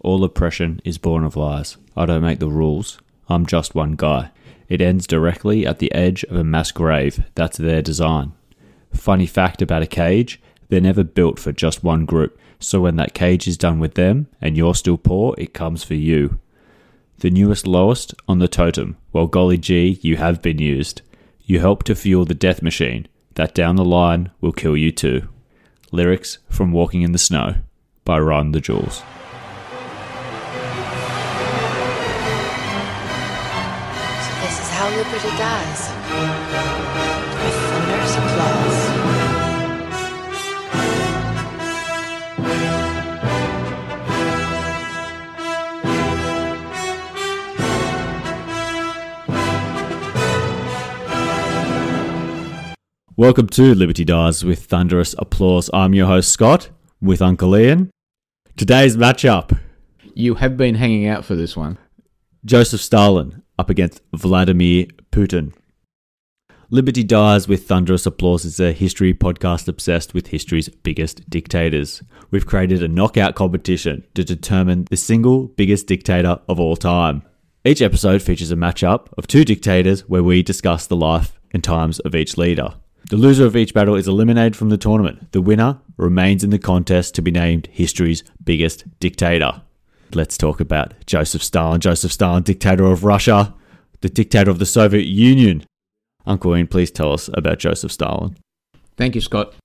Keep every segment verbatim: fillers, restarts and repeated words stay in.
All oppression is born of lies. I don't make the rules. I'm just one guy. It ends directly at the edge of a mass grave. That's their design. Funny fact about a cage, they're never built for just one group. So when that cage is done with them and you're still poor, it comes for you. The newest lowest on the totem. Well, golly gee, you have been used. You help to fuel the death machine. That down the line will kill you too. Lyrics from Walking in the Snow by Run the Jewels. So this is how liberty dies. With thunderous applause. Welcome to Liberty Dies with Thunderous Applause. I'm your host Scott with Uncle Ian. Today's matchup. You have been hanging out for this one. Joseph Stalin up against Vladimir Putin. Liberty Dies with Thunderous Applause is a history podcast obsessed with history's biggest dictators. We've created a knockout competition to determine the single biggest dictator of all time. Each episode features a matchup of two dictators where we discuss the life and times of each leader. The loser of each battle is eliminated from the tournament. The winner remains in the contest to be named history's biggest dictator. Let's talk about Joseph Stalin. Joseph Stalin, dictator of Russia, the dictator of the Soviet Union. Uncle Ian, please tell us about Joseph Stalin. Thank you, Scott.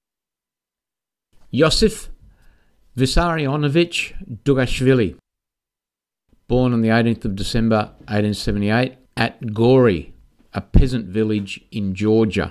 Yosif Vissarionovich Dugashvili, born on the eighteenth of December eighteen seventy-eight at Gori, a peasant village in Georgia.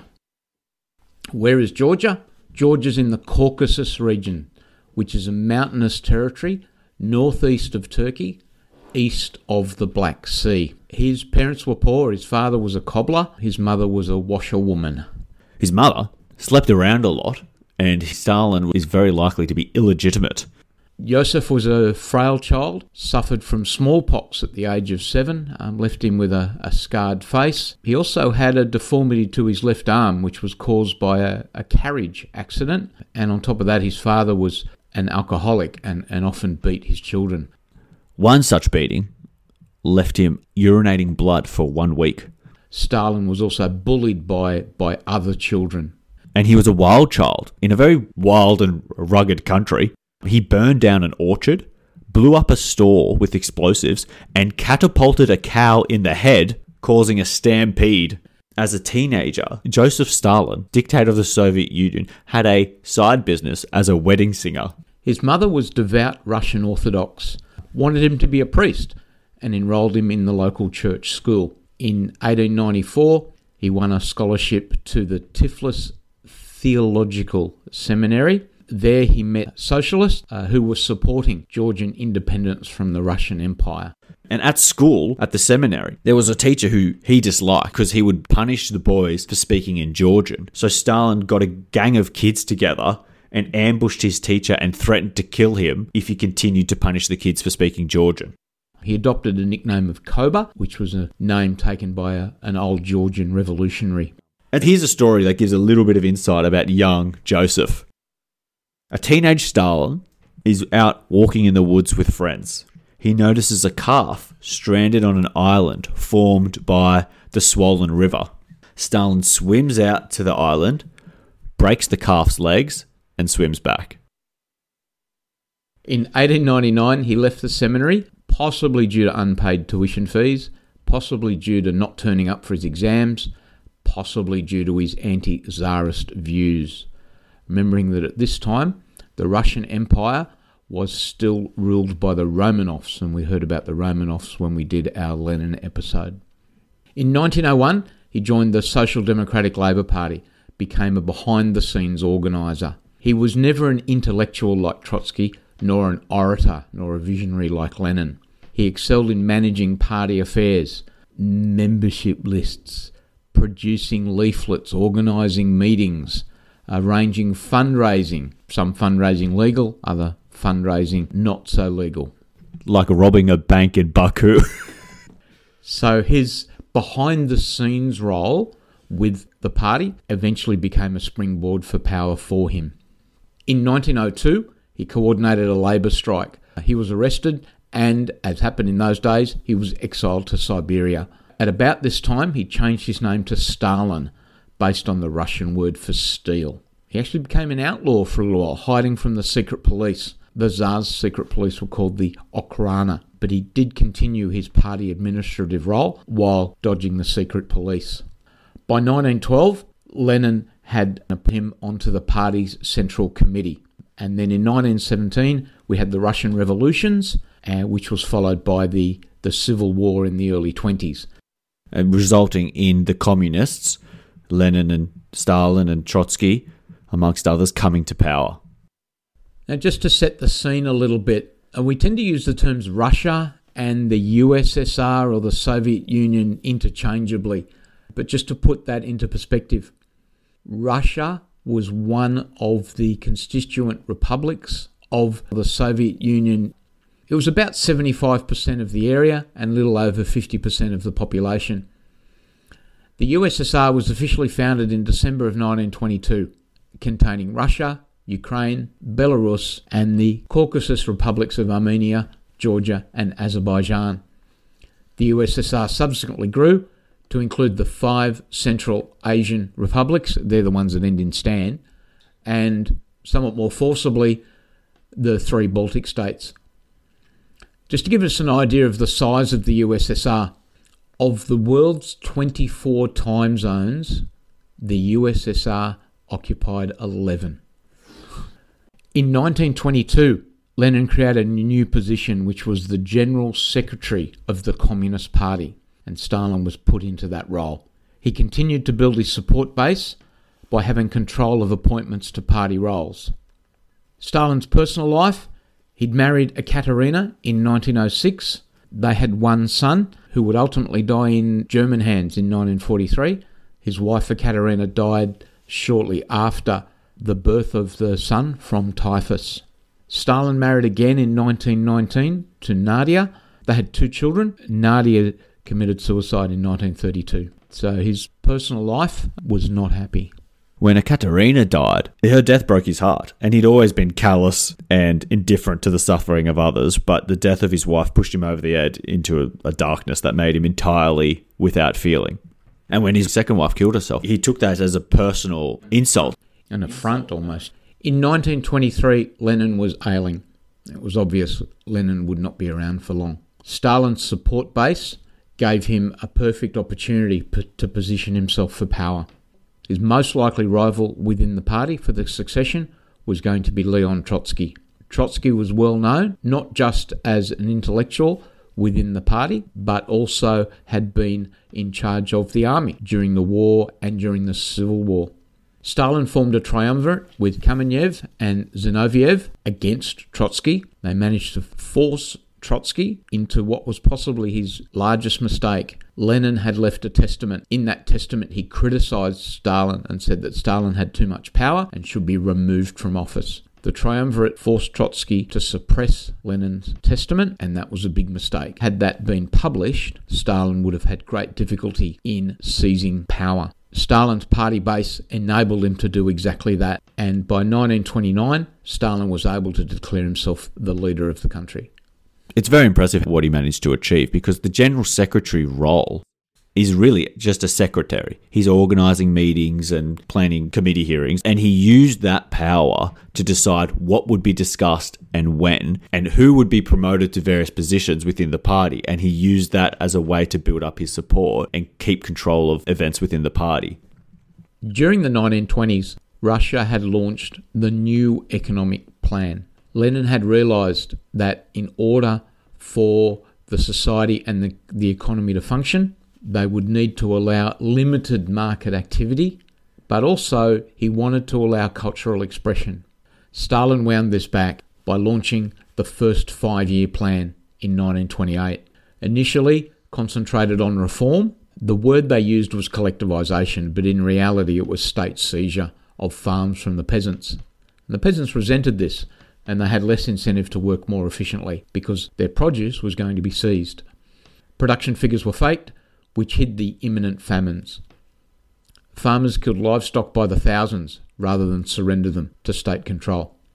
Where is Georgia? Georgia's in the Caucasus region, which is a mountainous territory northeast of Turkey, east of the Black Sea. His parents were poor. His father was a cobbler. His mother was a washerwoman. His mother slept around a lot, and Stalin is very likely to be illegitimate. Yosef was a frail child, suffered from smallpox at the age of seven, um, left him with a, a scarred face. He also had a deformity to his left arm, which was caused by a, a carriage accident. And on top of that, his father was an alcoholic and, and often beat his children. One such beating left him urinating blood for one week. Stalin was also bullied by, by other children. And he was a wild child in a very wild and rugged country. He burned down an orchard, blew up a store with explosives, and catapulted a cow in the head, causing a stampede. As a teenager, Joseph Stalin, dictator of the Soviet Union, had a side business as a wedding singer. His mother was devout Russian Orthodox, wanted him to be a priest, and enrolled him in the local church school. In eighteen ninety-four, he won a scholarship to the Tiflis Theological Seminary. There he met socialists uh, who were supporting Georgian independence from the Russian Empire. And at school, at the seminary, there was a teacher who he disliked because he would punish the boys for speaking in Georgian. So Stalin got a gang of kids together and ambushed his teacher and threatened to kill him if he continued to punish the kids for speaking Georgian. He adopted a nickname of Koba, which was a name taken by a, an old Georgian revolutionary. And here's a story that gives a little bit of insight about young Joseph. A teenage Stalin is out walking in the woods with friends. He notices a calf stranded on an island formed by the swollen river. Stalin swims out to the island, breaks the calf's legs, and swims back. In eighteen ninety-nine, he left the seminary, possibly due to unpaid tuition fees, possibly due to not turning up for his exams, possibly due to his anti-Tsarist views. Remembering that at this time, the Russian Empire was still ruled by the Romanovs, and we heard about the Romanovs when we did our Lenin episode. In nineteen oh one, he joined the Social Democratic Labour Party, became a behind-the-scenes organiser. He was never an intellectual like Trotsky, nor an orator, nor a visionary like Lenin. He excelled in managing party affairs, membership lists, producing leaflets, organising meetings, arranging fundraising, some fundraising legal, other fundraising not so legal. Like robbing a bank in Baku. So his behind-the-scenes role with the party eventually became a springboard for power for him. In nineteen oh two, he coordinated a labour strike. He was arrested and, as happened in those days, he was exiled to Siberia. At about this time, he changed his name to Stalin, based on the Russian word for steel. He actually became an outlaw for a little while, hiding from the secret police. The Tsar's secret police were called the Okhrana, but he did continue his party administrative role while dodging the secret police. By nineteen twelve, Lenin had put him onto the party's central committee. And then in nineteen seventeen, we had the Russian revolutions, uh, which was followed by the, the civil war in the early twenties. And resulting in the communists, Lenin and Stalin and Trotsky, amongst others, coming to power. Now, just to set the scene a little bit, we tend to use the terms Russia and the U S S R or the Soviet Union interchangeably. But just to put that into perspective, Russia was one of the constituent republics of the Soviet Union. It was about seventy-five percent of the area and a little over fifty percent of the population. The U S S R was officially founded in December of nineteen twenty-two, containing Russia, Ukraine, Belarus, and the Caucasus republics of Armenia, Georgia, and Azerbaijan. The U S S R subsequently grew to include the five Central Asian republics, they're the ones that end in Stan, and somewhat more forcibly, the three Baltic states. Just to give us an idea of the size of the U S S R, of the world's twenty-four time zones, the U S S R occupied eleven. In nineteen twenty-two, Lenin created a new position, which was the General Secretary of the Communist Party, and Stalin was put into that role. He continued to build his support base by having control of appointments to party roles. Stalin's personal life: he'd married Ekaterina in nineteen oh six. They had one son who would ultimately die in German hands in nineteen forty-three. His wife Ekaterina died shortly after the birth of the son from typhus. Stalin married again in nineteen nineteen to Nadia. They had two children. Nadia committed suicide in nineteen thirty-two. So his personal life was not happy. When Ekaterina died, her death broke his heart, and he'd always been callous and indifferent to the suffering of others, but the death of his wife pushed him over the edge into a, a darkness that made him entirely without feeling. And when his second wife killed herself, he took that as a personal insult. An affront almost. In nineteen twenty-three, Lenin was ailing. It was obvious Lenin would not be around for long. Stalin's support base gave him a perfect opportunity p- to position himself for power. His most likely rival within the party for the succession was going to be Leon Trotsky. Trotsky was well known, not just as an intellectual within the party, but also had been in charge of the army during the war and during the Civil War. Stalin formed a triumvirate with Kamenev and Zinoviev against Trotsky. They managed to force Trotsky into what was possibly his largest mistake. Lenin had left a testament. In that testament, he criticised Stalin and said that Stalin had too much power and should be removed from office. The triumvirate forced Trotsky to suppress Lenin's testament, and that was a big mistake. Had that been published, Stalin would have had great difficulty in seizing power. Stalin's party base enabled him to do exactly that, and by nineteen twenty-nine, Stalin was able to declare himself the leader of the country. It's very impressive what he managed to achieve, because the general secretary role is really just a secretary. He's organising meetings and planning committee hearings, and he used that power to decide what would be discussed and when, and who would be promoted to various positions within the party, and he used that as a way to build up his support and keep control of events within the party. During the nineteen twenties, Russia had launched the New Economic Plan. Lenin had realised that in order for the society and the, the economy to function, they would need to allow limited market activity, but also he wanted to allow cultural expression. Stalin wound this back by launching the first five-year plan in nineteen twenty-eight. Initially concentrated on reform, the word they used was collectivisation, but in reality it was state seizure of farms from the peasants. And the peasants resented this, and they had less incentive to work more efficiently because their produce was going to be seized. Production figures were faked, which hid the imminent famines. Farmers killed livestock by the thousands rather than surrender them to state control.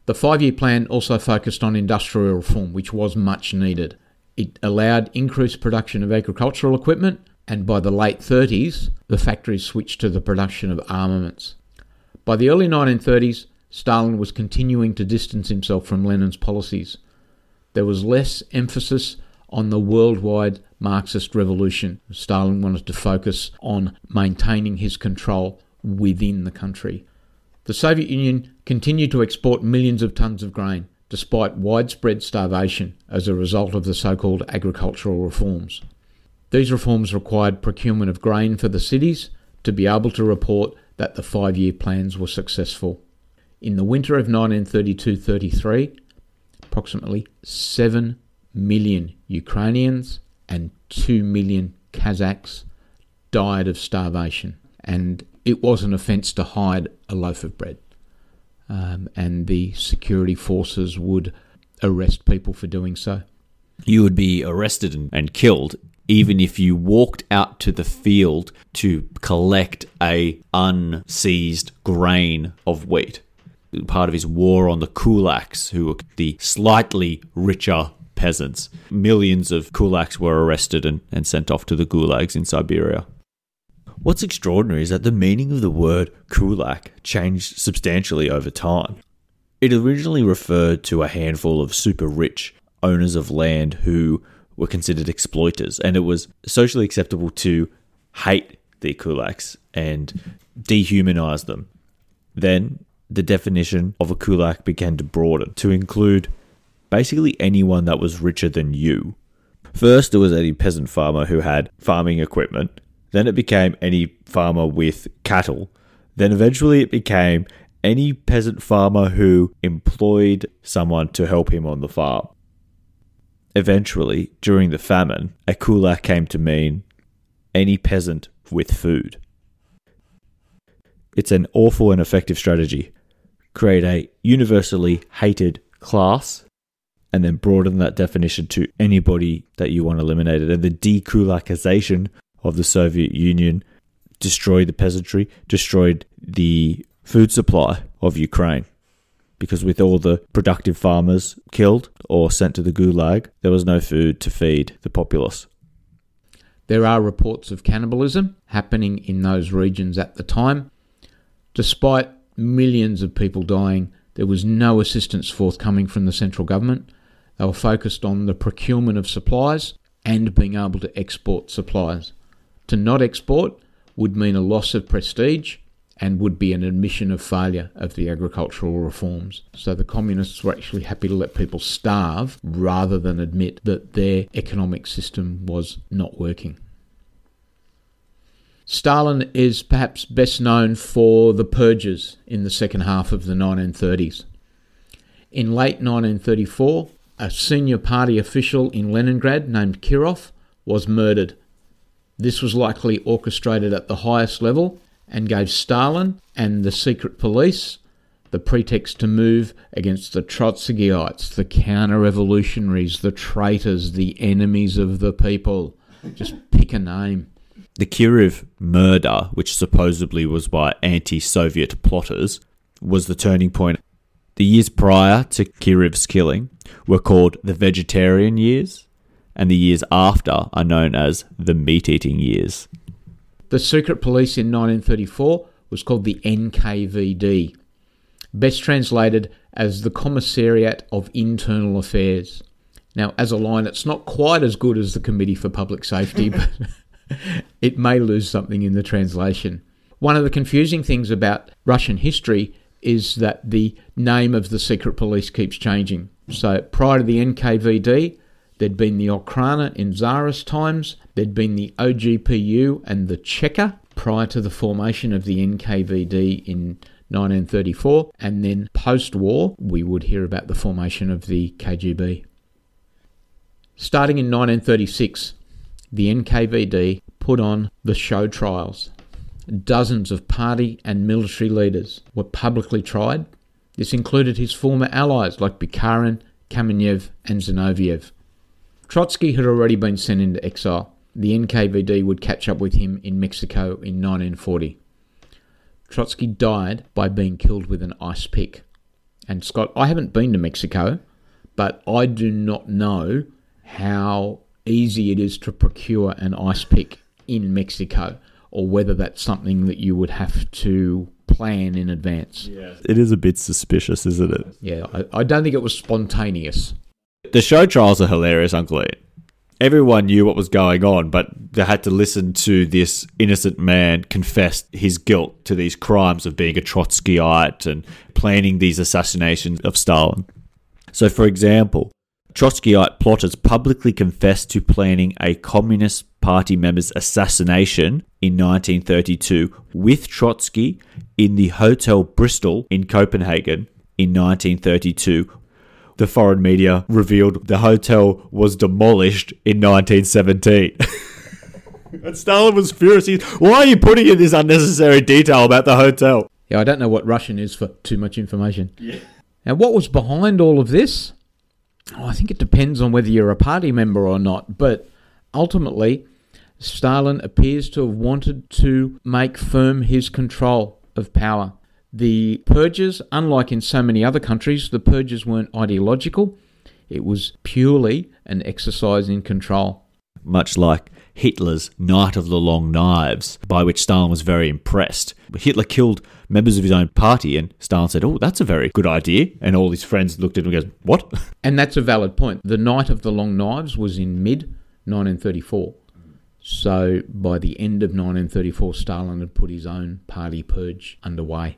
The five-year plan also focused on industrial reform, which was much needed. It allowed increased production of agricultural equipment, and by the late thirties, the factories switched to the production of armaments. By the early nineteen thirties, Stalin was continuing to distance himself from Lenin's policies. There was less emphasis on the worldwide Marxist revolution. Stalin wanted to focus on maintaining his control within the country. The Soviet Union continued to export millions of tons of grain, despite widespread starvation as a result of the so-called agricultural reforms. These reforms required procurement of grain for the cities to be able to report that the five-year plans were successful. In the winter of nineteen thirty-two thirty-three, approximately seven million Ukrainians and two million Kazakhs died of starvation, and it was an offence to hide a loaf of bread. Um, and the security forces would arrest people for doing so. You would be arrested and, and killed even if you walked out to the field to collect a unseized grain of wheat. Part of his war on the kulaks, who were the slightly richer peasants. Millions of kulaks were arrested and, and sent off to the gulags in Siberia. What's extraordinary is that the meaning of the word kulak changed substantially over time. It originally referred to a handful of super rich owners of land who were considered exploiters, and it was socially acceptable to hate the kulaks and dehumanize them. Then the definition of a kulak began to broaden to include basically anyone that was richer than you. First, it was any peasant farmer who had farming equipment. Then it became any farmer with cattle. Then eventually it became any peasant farmer who employed someone to help him on the farm. Eventually, during the famine, a kulak came to mean any peasant with food. It's an awful and effective strategy. Create a universally hated class and then broaden that definition to anybody that you want eliminated. And the dekulakization of the Soviet Union destroyed the peasantry, destroyed the food supply of Ukraine. Because with all the productive farmers killed or sent to the gulag, there was no food to feed the populace. There are reports of cannibalism happening in those regions at the time. Despite millions of people dying, there was no assistance forthcoming from the central government. They were focused on the procurement of supplies and being able to export supplies. To not export would mean a loss of prestige and would be an admission of failure of the agricultural reforms. So the communists were actually happy to let people starve rather than admit that their economic system was not working. Stalin is perhaps best known for the purges in the second half of the nineteen thirties. In late nineteen thirty-four, a senior party official in Leningrad named Kirov was murdered. This was likely orchestrated at the highest level and gave Stalin and the secret police the pretext to move against the Trotskyites, the counter-revolutionaries, the traitors, the enemies of the people. Just pick a name. The Kirov murder, which supposedly was by anti-Soviet plotters, was the turning point. The years prior to Kirov's killing were called the vegetarian years, and the years after are known as the meat-eating years. The secret police in nineteen thirty-four was called the N K V D, best translated as the Commissariat of Internal Affairs. Now, as a line, it's not quite as good as the Committee for Public Safety, but it may lose something in the translation. One of the confusing things about Russian history is that the name of the secret police keeps changing. So prior to the N K V D, there'd been the Okhrana in Tsarist times, there'd been the O G P U and the Cheka prior to the formation of the N K V D in nineteen thirty-four, and then post-war we would hear about the formation of the K G B. Starting in nineteen thirty-six, the N K V D put on the show trials. Dozens of party and military leaders were publicly tried. This included his former allies like Bukharin, Kamenev and Zinoviev. Trotsky had already been sent into exile. The N K V D would catch up with him in Mexico in nineteen forty. Trotsky died by being killed with an ice pick. And Scott, I haven't been to Mexico, but I do not know how easy it is to procure an ice pick in Mexico, or whether that's something that you would have to plan in advance. Yeah. It is a bit suspicious, isn't it? Yeah, I, I don't think it was spontaneous. The show trials are hilarious, Uncle Ian. Everyone knew what was going on, but they had to listen to this innocent man confess his guilt to these crimes of being a Trotskyite and planning these assassinations of Stalin. So, for example, Trotskyite plotters publicly confessed to planning a Communist Party member's assassination in nineteen thirty-two with Trotsky in the Hotel Bristol in Copenhagen in nineteen thirty-two. The foreign media revealed the hotel was demolished in nineteen seventeen. And Stalin was furious. He, Why are you putting in this unnecessary detail about the hotel? Yeah, I don't know what Russian is for too much information. Yeah. And what was behind all of this? Oh, I think it depends on whether you're a party member or not. But ultimately, Stalin appears to have wanted to make firm his control of power. The purges, unlike in so many other countries, the purges weren't ideological. It was purely an exercise in control. Much like Hitler's Night of the Long Knives, by which Stalin was very impressed. Hitler killed members of his own party, and Stalin said, oh, that's a very good idea. And all his friends looked at him and goes, what? And that's a valid point. The Night of the Long Knives was in mid nineteen thirty-four. So by the end of nineteen thirty-four, Stalin had put his own party purge underway.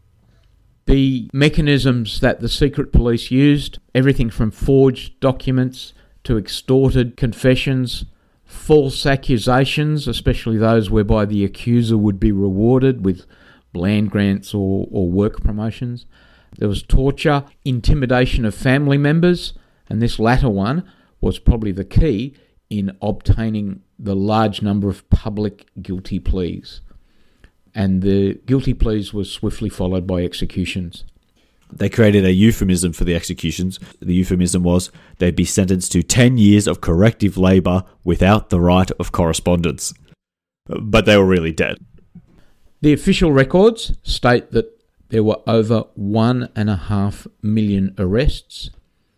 The mechanisms that the secret police used, everything from forged documents to extorted confessions, false accusations, especially those whereby the accuser would be rewarded with land grants or, or work promotions. There was torture, intimidation of family members, and this latter one was probably the key in obtaining the large number of public guilty pleas. And the guilty pleas were swiftly followed by executions. They created a euphemism for the executions. The euphemism was they'd be sentenced to ten years of corrective labour without the right of correspondence. But they were really dead. The official records state that there were over one and a half million arrests,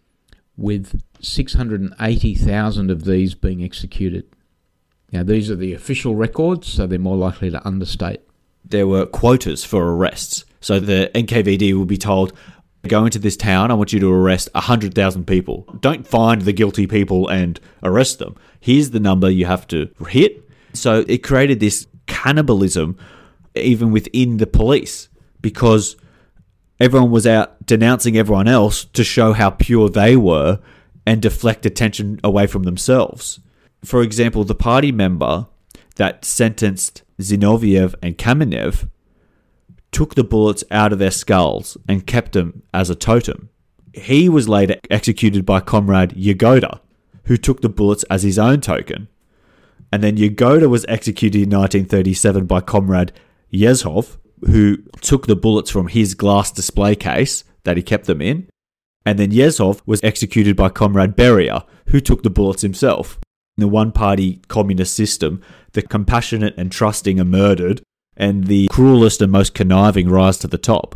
with six hundred eighty thousand of these being executed. Now, these are the official records, so they're more likely to understate. There were quotas for arrests. So the N K V D will be told, go into this town, I want you to arrest one hundred thousand people. Don't find the guilty people and arrest them. Here's the number you have to hit. So it created this cannibalism even within the police, because everyone was out denouncing everyone else to show how pure they were and deflect attention away from themselves. For example, the party member that sentenced Zinoviev and Kamenev took the bullets out of their skulls and kept them as a totem. He was later executed by Comrade Yagoda, who took the bullets as his own token. And then Yagoda was executed in nineteen thirty-seven by Comrade Yezhov, who took the bullets from his glass display case that he kept them in. And then Yezhov was executed by Comrade Beria, who took the bullets himself. In the one-party communist system, the compassionate and trusting are murdered, and the cruelest and most conniving rise to the top.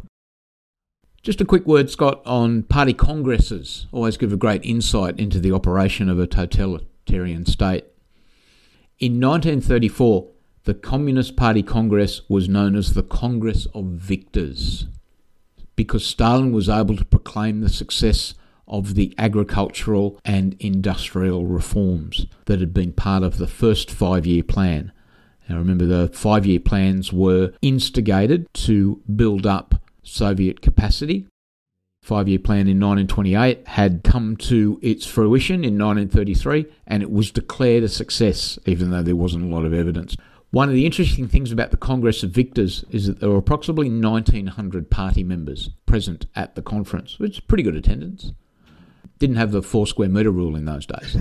Just a quick word, Scott, on party congresses. Always give a great insight into the operation of a totalitarian state. In nineteen thirty-four, the Communist Party Congress was known as the Congress of Victors, because Stalin was able to proclaim the success of the agricultural and industrial reforms that had been part of the first five-year plan. Now remember, the five-year plans were instigated to build up Soviet capacity. Five-year plan in nineteen twenty-eight had come to its fruition in nineteen thirty-three, and it was declared a success, even though there wasn't a lot of evidence. One of the interesting things about the Congress of Victors is that there were approximately nineteen hundred party members present at the conference, which is pretty good attendance. Didn't have the four square metre rule in those days.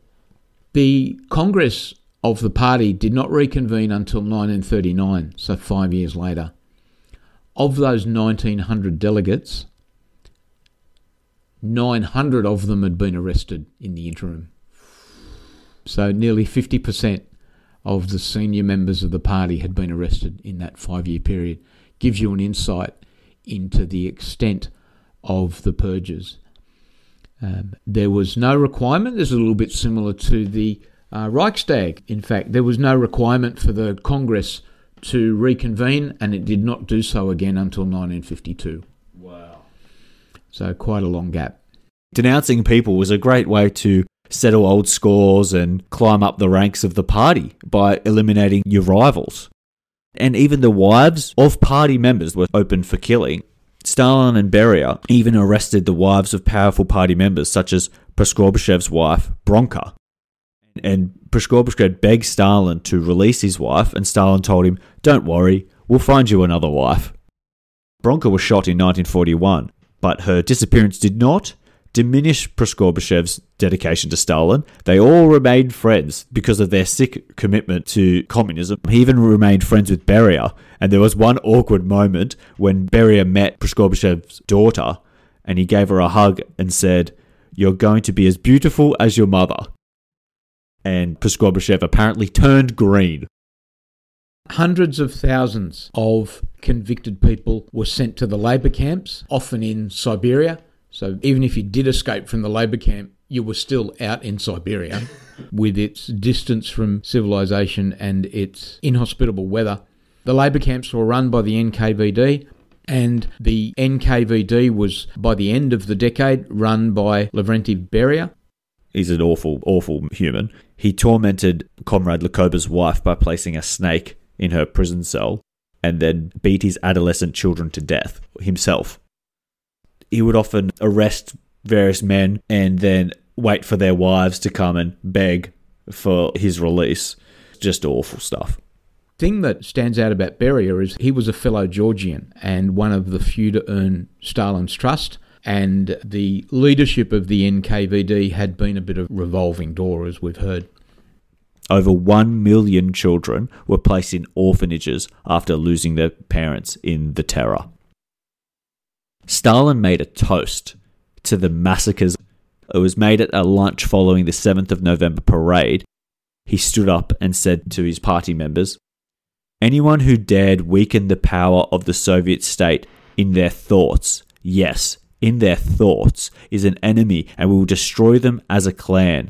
The Congress of the party did not reconvene until nineteen thirty-nine, so five years later. Of those nineteen hundred delegates, nine hundred of them had been arrested in the interim. So nearly fifty percent of the senior members of the party had been arrested in that five-year period. Gives you an insight into the extent of the purges. Um, there was no requirement. This is a little bit similar to the uh, Reichstag. In fact, there was no requirement for the Congress to reconvene, and it did not do so again until nineteen fifty-two. Wow. So quite a long gap. Denouncing people was a great way to settle old scores and climb up the ranks of the party by eliminating your rivals. And even the wives of party members were open for killing. Stalin and Beria even arrested the wives of powerful party members, such as Prskobishev's wife, Bronka. And Prskobishev begged Stalin to release his wife, and Stalin told him, "Don't worry, we'll find you another wife." Bronka was shot in nineteen forty-one, but her disappearance did not diminish Prskobishev's dedication to Stalin. They all remained friends because of their sick commitment to communism. He even remained friends with Beria, and there was one awkward moment when Beria met Prskobishev's daughter, and he gave her a hug and said, "You're going to be as beautiful as your mother." And Prskobishev apparently turned green. Hundreds of thousands of convicted people were sent to the labour camps, often in Siberia. So even if you did escape from the labour camp, you were still out in Siberia with its distance from civilization and its inhospitable weather. The labour camps were run by the N K V D, and the N K V D was, by the end of the decade, run by Lavrentiy Beria. He's an awful, awful human. He tormented Comrade Lukoba's wife by placing a snake in her prison cell and then beat his adolescent children to death himself. He would often arrest various men and then wait for their wives to come and beg for his release. Just awful stuff. The thing that stands out about Beria is he was a fellow Georgian and one of the few to earn Stalin's trust, and the leadership of the N K V D had been a bit of revolving door, as we've heard. Over one million children were placed in orphanages after losing their parents in the terror. Stalin made a toast to the massacres. It was made at a lunch following the seventh of November parade. He stood up and said to his party members, "Anyone who dared weaken the power of the Soviet state in their thoughts, yes, in their thoughts, is an enemy, and we will destroy them as a clan."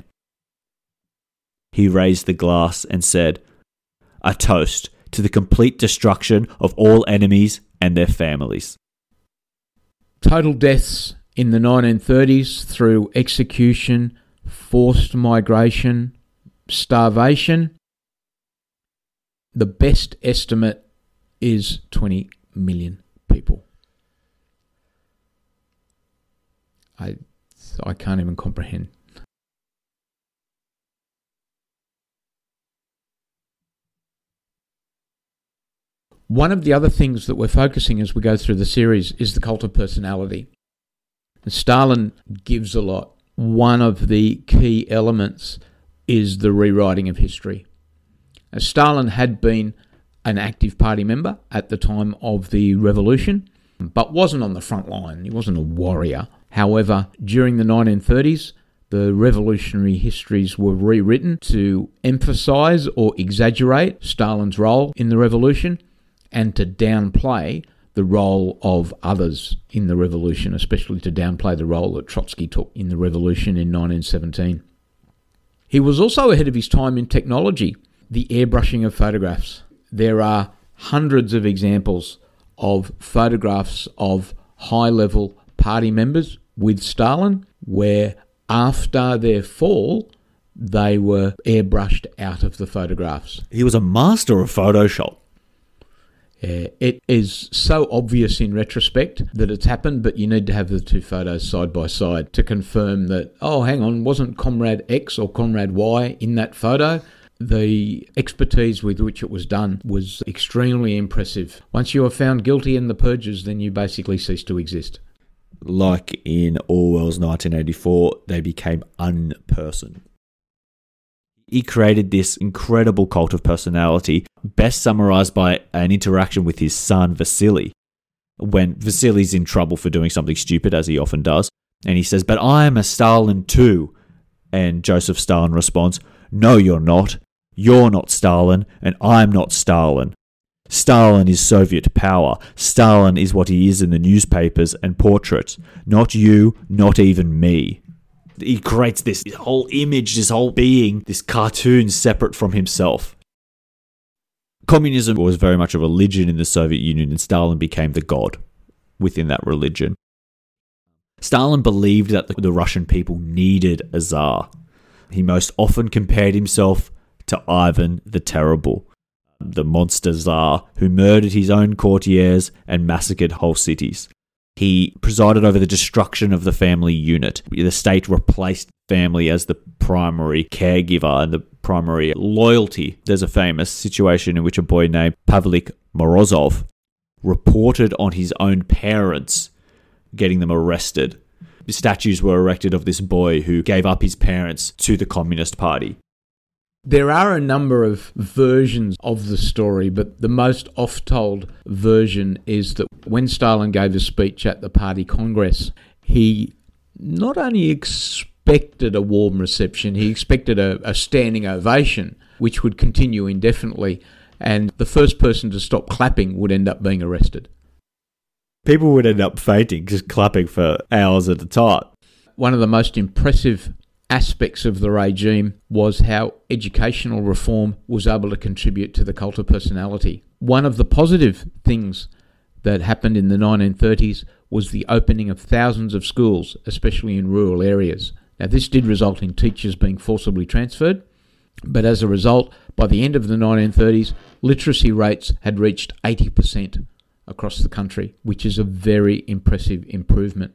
He raised the glass and said, "A toast to the complete destruction of all enemies and their families." Total deaths in the nineteen thirties through execution, forced migration, starvation. The best estimate is twenty million people. I I can't even comprehend. One of the other things that we're focusing as we go through the series is the cult of personality. Stalin gives a lot. One of the key elements is the rewriting of history. Stalin had been an active party member at the time of the revolution, but wasn't on the front line. He wasn't a warrior. However, during the nineteen thirties, the revolutionary histories were rewritten to emphasise or exaggerate Stalin's role in the revolution and to downplay the role of others in the revolution, especially to downplay the role that Trotsky took in the revolution in nineteen seventeen. He was also ahead of his time in technology, the airbrushing of photographs. There are hundreds of examples of photographs of high-level party members with Stalin where after their fall, they were airbrushed out of the photographs. He was a master of Photoshop. Uh, it is so obvious in retrospect that it's happened, but you need to have the two photos side by side to confirm that, oh, hang on, wasn't Comrade X or Comrade Y in that photo? The expertise with which it was done was extremely impressive. Once you are found guilty in the purges, then you basically cease to exist. Like in Orwell's nineteen eighty-four, they became unpersoned. He created this incredible cult of personality, best summarized by an interaction with his son, Vasily, when Vasily's in trouble for doing something stupid, as he often does, and he says, "But I am a Stalin too." And Joseph Stalin responds, "No, you're not. You're not Stalin, and I'm not Stalin. Stalin is Soviet power. Stalin is what he is in the newspapers and portraits. Not you, not even me. He creates this whole image, this whole being, this cartoon separate from himself. Communism was very much a religion in the Soviet Union, and Stalin became the god within that religion. Stalin believed that the Russian people needed a Tsar. He most often compared himself to Ivan the Terrible, the monster Tsar who murdered his own courtiers and massacred whole cities. He presided over the destruction of the family unit. The state replaced family as the primary caregiver and the primary loyalty. There's a famous situation in which a boy named Pavlik Morozov reported on his own parents getting them arrested. Statues were erected of this boy who gave up his parents to the Communist Party. There are a number of versions of the story, but the most oft-told version is that when Stalin gave a speech at the party congress, he not only expected a warm reception, he expected a, a standing ovation, which would continue indefinitely, and the first person to stop clapping would end up being arrested. People would end up fainting, just clapping for hours at a time. One of the most impressive aspects of the regime was how educational reform was able to contribute to the cult of personality. One of the positive things that happened in the nineteen thirties was the opening of thousands of schools, especially in rural areas. Now, this did result in teachers being forcibly transferred, but as a result, by the end of the nineteen thirties, literacy rates had reached eighty percent across the country, which is a very impressive improvement.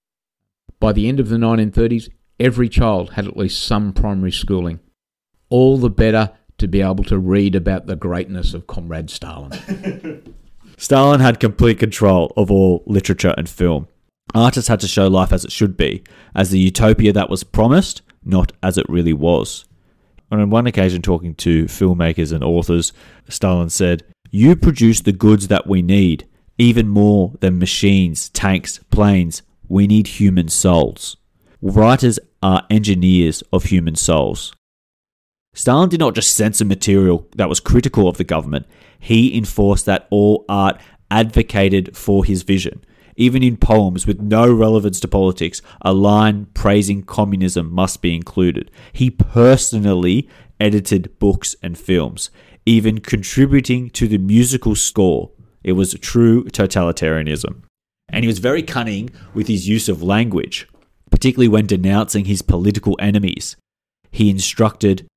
By the end of the nineteen thirties, every child had at least some primary schooling. All the better to be able to read about the greatness of Comrade Stalin. Stalin had complete control of all literature and film. Artists had to show life as it should be, as the utopia that was promised, not as it really was. On one occasion, talking to filmmakers and authors, Stalin said, "You produce the goods that we need, even more than machines, tanks, planes. We need human souls. Writers are engineers of human souls." Stalin did not just censor material that was critical of the government. He enforced that all art advocated for his vision. Even in poems with no relevance to politics, a line praising communism must be included. He personally edited books and films, even contributing to the musical score. It was true totalitarianism. And he was very cunning with his use of language, particularly when denouncing his political enemies. He instructed,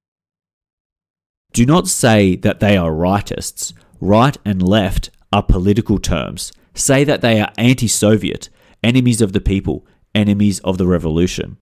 "Do not say that they are rightists. Right and left are political terms. Say that they are anti-Soviet, enemies of the people, enemies of the revolution."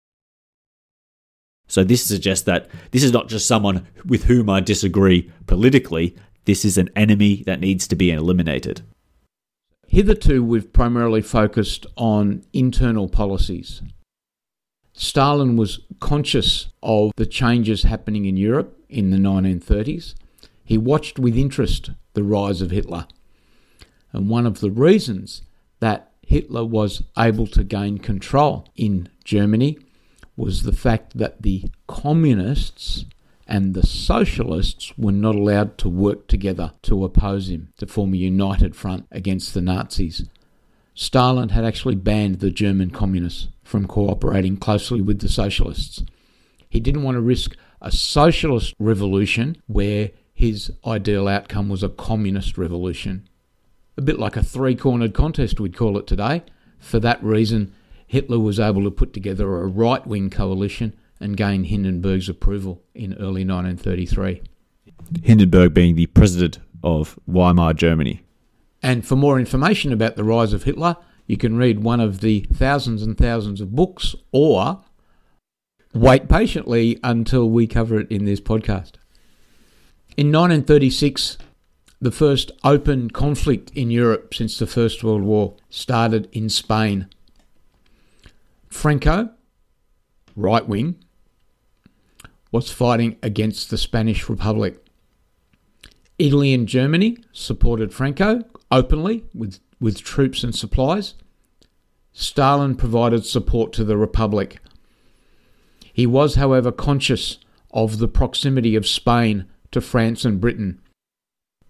So this suggests that this is not just someone with whom I disagree politically. This is an enemy that needs to be eliminated. Hitherto, we've primarily focused on internal policies. Stalin was conscious of the changes happening in Europe in the nineteen thirties. He watched with interest the rise of Hitler. And one of the reasons that Hitler was able to gain control in Germany was the fact that the communists and the socialists were not allowed to work together to oppose him, to form a united front against the Nazis. Stalin had actually banned the German communists from cooperating closely with the socialists. He didn't want to risk a socialist revolution where his ideal outcome was a communist revolution. A bit like a three-cornered contest, we'd call it today. For that reason, Hitler was able to put together a right-wing coalition and gain Hindenburg's approval in early nineteen thirty-three. Hindenburg being the president of Weimar Germany. And for more information about the rise of Hitler, you can read one of the thousands and thousands of books, or wait patiently until we cover it in this podcast. In nineteen thirty-six, the first open conflict in Europe since the First World War started in Spain. Franco, right wing, was fighting against the Spanish Republic. Italy and Germany supported Franco openly with, with troops and supplies. Stalin provided support to the Republic. He was, however, conscious of the proximity of Spain to France and Britain.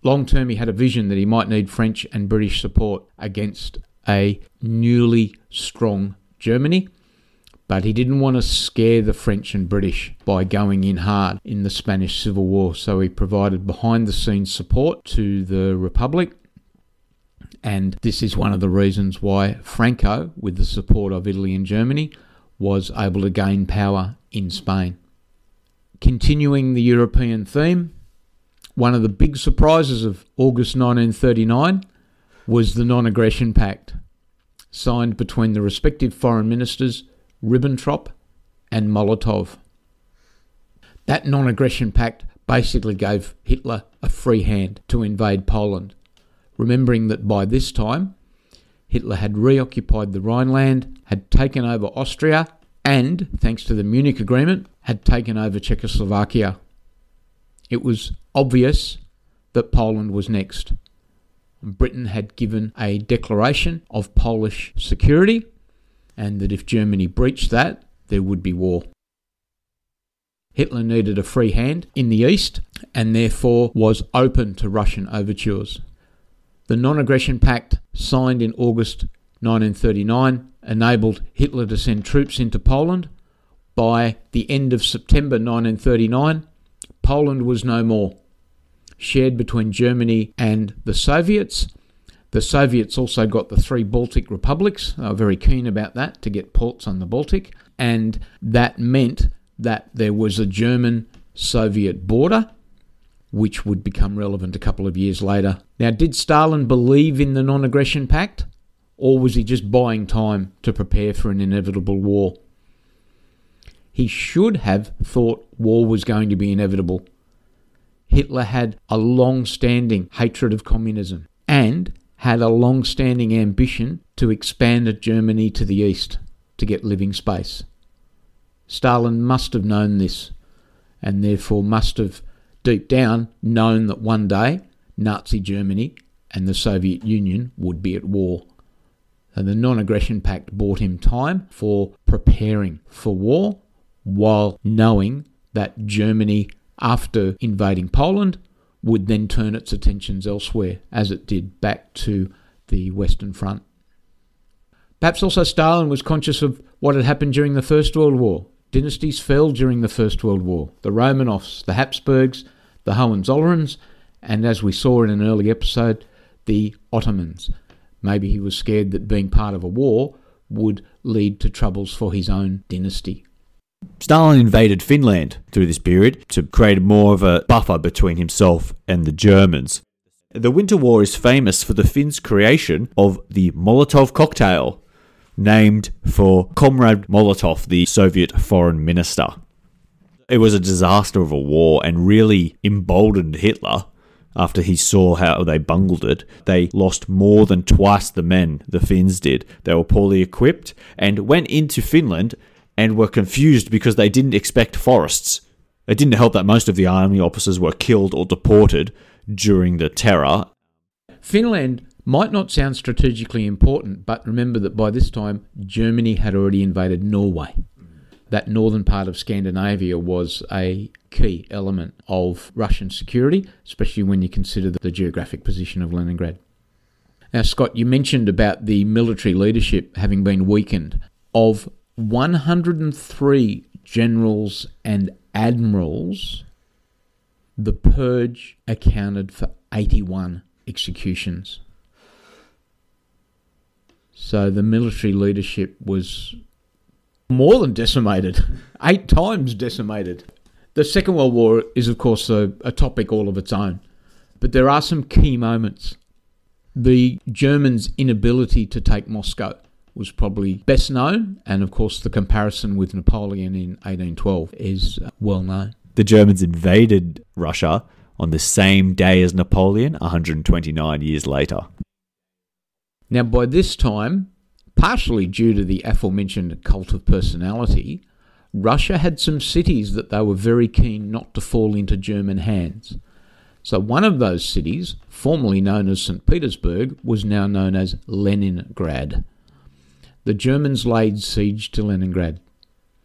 Long term, he had a vision that he might need French and British support against a newly strong Germany, but he didn't want to scare the French and British by going in hard in the Spanish Civil War, so he provided behind-the-scenes support to the Republic, and this is one of the reasons why Franco, with the support of Italy and Germany, was able to gain power in Spain. Continuing the European theme, one of the big surprises of August nineteen thirty-nine was the Non-Aggression Pact, signed between the respective foreign ministers Ribbentrop and Molotov. That Non-Aggression Pact basically gave Hitler a free hand to invade Poland, remembering that by this time Hitler had reoccupied the Rhineland, had taken over Austria, and, thanks to the Munich Agreement, had taken over Czechoslovakia. It was obvious that Poland was next. Britain had given a declaration of Polish security, and that if Germany breached that, there would be war. Hitler needed a free hand in the east, and therefore was open to Russian overtures. The Non-Aggression Pact, signed in August nineteen thirty-nine, enabled Hitler to send troops into Poland. By the end of September nineteen thirty-nine, Poland was no more, shared between Germany and the Soviets. The Soviets also got the three Baltic republics. They were very keen about that, to get ports on the Baltic, and that meant that there was a German-Soviet border, which would become relevant a couple of years later. Now, did Stalin believe in the Non-Aggression Pact, or was he just buying time to prepare for an inevitable war? He should have thought war was going to be inevitable. Hitler had a long-standing hatred of communism and had a long-standing ambition to expand Germany to the east to get living space. Stalin must have known this, and therefore must have deep down known that one day Nazi Germany and the Soviet Union would be at war. And the Non-Aggression Pact bought him time for preparing for war, while knowing that Germany, after invading Poland, would then turn its attentions elsewhere, as it did back to the Western Front. Perhaps also Stalin was conscious of what had happened during the First World War. Dynasties fell during the First World War. The Romanovs, the Habsburgs, the Hohenzollerns, and as we saw in an early episode, the Ottomans. Maybe he was scared that being part of a war would lead to troubles for his own dynasty. Stalin invaded Finland through this period to create more of a buffer between himself and the Germans. The Winter War is famous for the Finns' creation of the Molotov cocktail, named for Comrade Molotov, the Soviet foreign minister. It was a disaster of a war and really emboldened Hitler. After he saw how they bungled it, they lost more than twice the men the Finns did. They were poorly equipped and went into Finland and were confused because they didn't expect forests. It didn't help that most of the army officers were killed or deported during the terror. Finland might not sound strategically important, but remember that by this time, Germany had already invaded Norway. That northern part of Scandinavia was a key element of Russian security, especially when you consider the geographic position of Leningrad. Now, Scott, you mentioned about the military leadership having been weakened. Of one hundred three generals and admirals, the purge accounted for eighty-one executions. So the military leadership was more than decimated, eight times decimated. The Second World War is, of course, a, a topic all of its own, but there are some key moments. The Germans' inability to take Moscow was probably best known, and of course the comparison with Napoleon in eighteen twelve is well known. The Germans invaded Russia on the same day as Napoleon, one hundred twenty-nine years later. Now, by this time, partially due to the aforementioned cult of personality, Russia had some cities that they were very keen not to fall into German hands. So one of those cities, formerly known as Saint Petersburg, was now known as Leningrad. The Germans laid siege to Leningrad.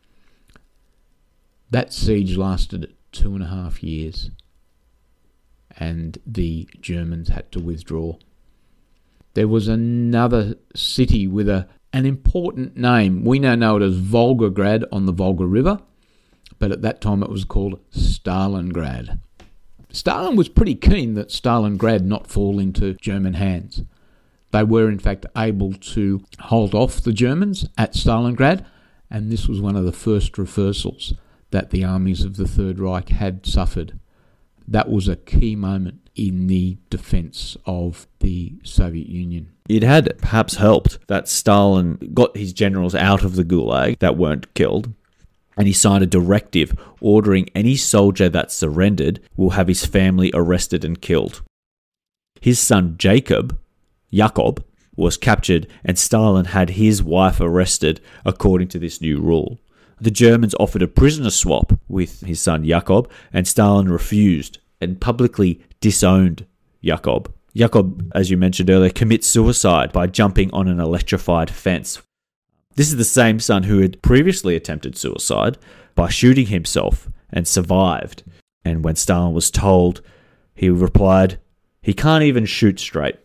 That siege lasted two and a half years. and the Germans had to withdraw. There was another city with a an important name. We now know it as Volgograd on the Volga River, but at that time it was called Stalingrad. Stalin was pretty keen that Stalingrad not fall into German hands. They were in fact able to hold off the Germans at Stalingrad, and this was one of the first reversals that the armies of the Third Reich had suffered. That was a key moment in the defence of the Soviet Union. It had perhaps helped that Stalin got his generals out of the Gulag that weren't killed, and he signed a directive ordering any soldier that surrendered will have his family arrested and killed. His son Jacob, Jakob, was captured, and Stalin had his wife arrested according to this new rule. The Germans offered a prisoner swap with his son Jakob, and Stalin refused and publicly disowned Jakob. Jakob, as you mentioned earlier, commits suicide by jumping on an electrified fence. This is the same son who had previously attempted suicide by shooting himself and survived. And when Stalin was told, he replied, "He can't even shoot straight."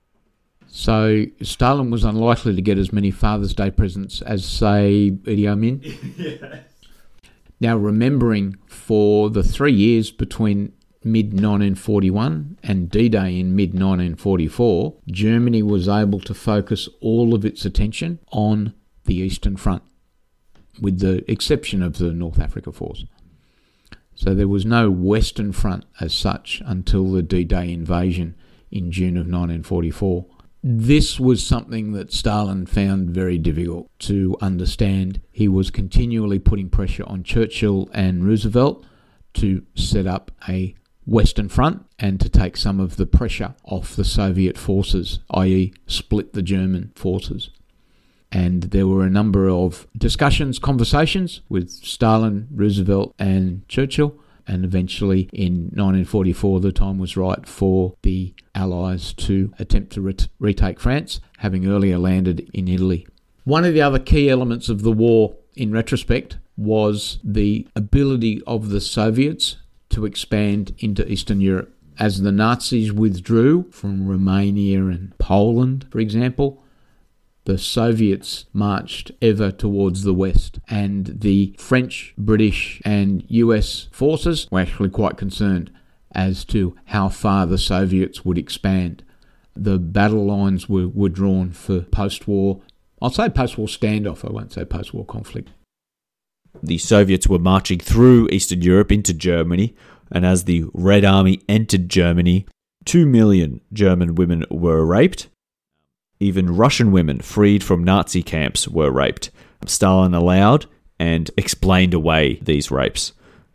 So Stalin was unlikely to get as many Father's Day presents as, say, Idi Amin. Yes. Now, remembering for the three years between mid nineteen forty-one and D-Day in mid nineteen forty-four, Germany was able to focus all of its attention on the Eastern Front, with the exception of the North Africa Force. So there was no Western Front as such until the D-Day invasion in June of nineteen forty-four. This was something that Stalin found very difficult to understand. He was continually putting pressure on Churchill and Roosevelt to set up a Western Front and to take some of the pressure off the Soviet forces, that is split the German forces. And there were a number of discussions, conversations with Stalin, Roosevelt and Churchill. And eventually in nineteen forty-four, the time was right for the Allies to attempt to ret- retake France, having earlier landed in Italy. One of the other key elements of the war, in retrospect, was the ability of the Soviets to expand into Eastern Europe. As the Nazis withdrew from Romania and Poland, for example, the Soviets marched ever towards the west, and the French, British and U S forces were actually quite concerned as to how far the Soviets would expand. The battle lines were, were drawn for post-war, I'll say post-war standoff, I won't say post-war conflict. The Soviets were marching through Eastern Europe into Germany, and as the Red Army entered Germany, two million German women were raped. Even Russian women freed from Nazi camps were raped. Stalin allowed and explained away these rapes.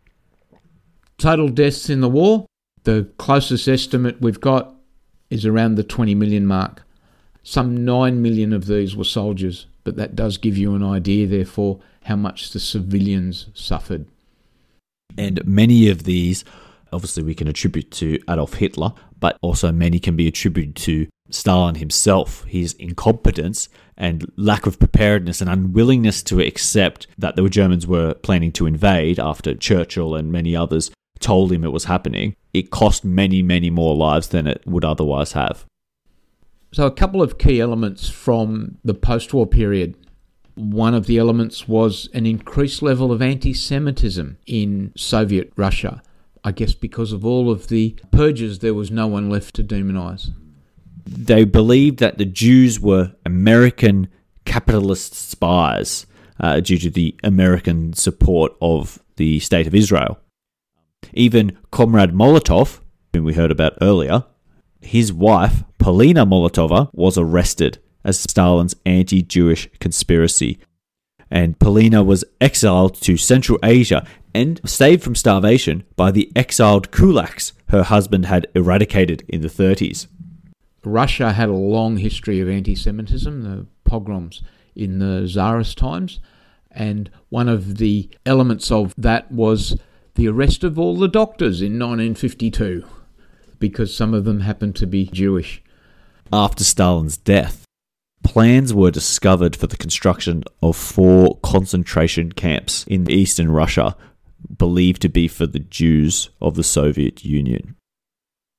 Total deaths in the war, the closest estimate we've got is around the twenty million mark. Some nine million of these were soldiers, but that does give you an idea, therefore, how much the civilians suffered. And many of these, obviously we can attribute to Adolf Hitler, but also many can be attributed to Stalin himself, his incompetence and lack of preparedness and unwillingness to accept that the Germans were planning to invade after Churchill and many others told him it was happening. It cost many, many more lives than it would otherwise have. So a couple of key elements from the post-war period. One of the elements was an increased level of anti-Semitism in Soviet Russia. I guess because of all of the purges, there was no one left to demonise. They believed that the Jews were American capitalist spies uh, due to the American support of the State of Israel. Even Comrade Molotov, whom we heard about earlier, his wife, Polina Molotova, was arrested as Stalin's anti-Jewish conspiracy. And Polina was exiled to Central Asia and saved from starvation by the exiled kulaks her husband had eradicated in the thirties. Russia had a long history of anti-Semitism, the pogroms in the Tsarist times, and one of the elements of that was the arrest of all the doctors in nineteen fifty-two, because some of them happened to be Jewish. After Stalin's death, plans were discovered for the construction of four concentration camps in eastern Russia, believed to be for the Jews of the Soviet Union.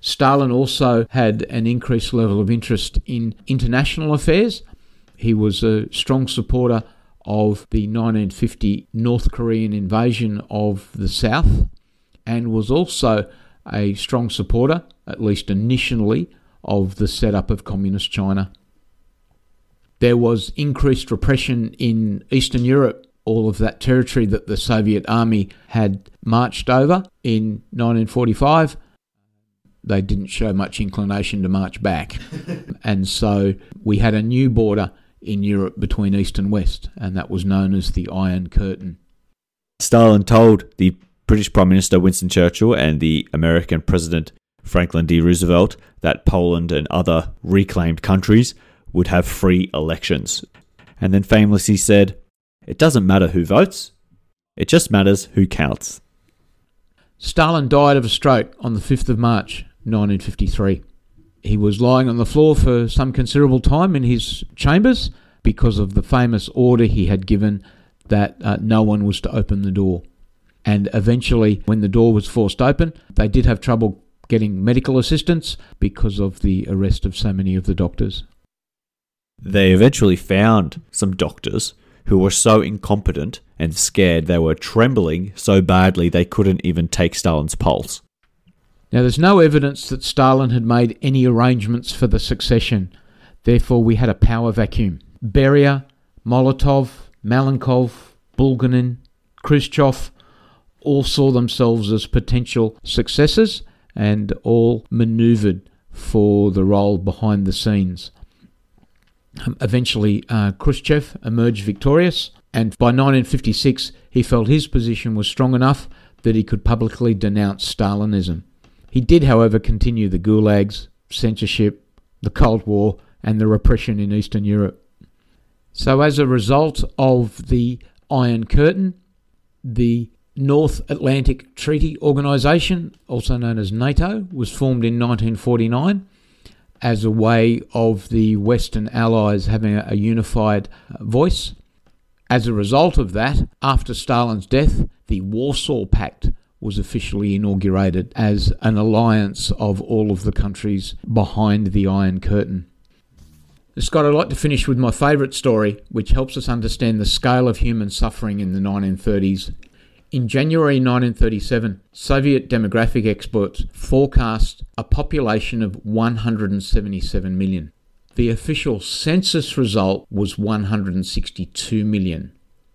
Stalin also had an increased level of interest in international affairs. He was a strong supporter of the nineteen fifty North Korean invasion of the South, and was also a strong supporter, at least initially, of the setup of Communist China. There was increased repression in Eastern Europe, all of that territory that the Soviet army had marched over in nineteen forty-five. They didn't show much inclination to march back. And so we had a new border in Europe between East and West, and that was known as the Iron Curtain. Stalin told the British Prime Minister Winston Churchill and the American President Franklin D. Roosevelt that Poland and other reclaimed countries would have free elections. And then famously said, "It doesn't matter who votes, it just matters who counts." Stalin died of a stroke on the fifth of March nineteen fifty-three. He was lying on the floor for some considerable time in his chambers because of the famous order he had given that uh, no one was to open the door. And eventually, when the door was forced open, they did have trouble getting medical assistance because of the arrest of so many of the doctors. They eventually found some doctors who were so incompetent and scared they were trembling so badly they couldn't even take Stalin's pulse. Now, there's no evidence that Stalin had made any arrangements for the succession. Therefore, we had a power vacuum. Beria, Molotov, Malenkov, Bulganin, Khrushchev all saw themselves as potential successors and all manoeuvred for the role behind the scenes. Um, eventually, uh, Khrushchev emerged victorious, and by nineteen fifty-six, he felt his position was strong enough that he could publicly denounce Stalinism. He did, however, continue the gulags, censorship, the Cold War, and the repression in Eastern Europe. So as a result of the Iron Curtain, the North Atlantic Treaty Organisation, also known as NATO, was formed in nineteen forty-nine as a way of the Western Allies having a unified voice. As a result of that, after Stalin's death, the Warsaw Pact was officially inaugurated as an alliance of all of the countries behind the Iron Curtain. Scott, I'd like to finish with my favourite story, which helps us understand the scale of human suffering in the nineteen thirties. In January nineteen thirty-seven, Soviet demographic experts forecast a population of one hundred seventy-seven million. The official census result was one hundred sixty-two million.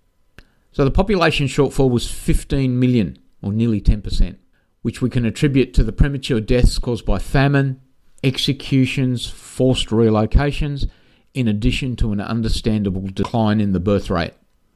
So the population shortfall was fifteen million, or nearly ten percent, which we can attribute to the premature deaths caused by famine, executions, forced relocations, in addition to an understandable decline in the birth rate.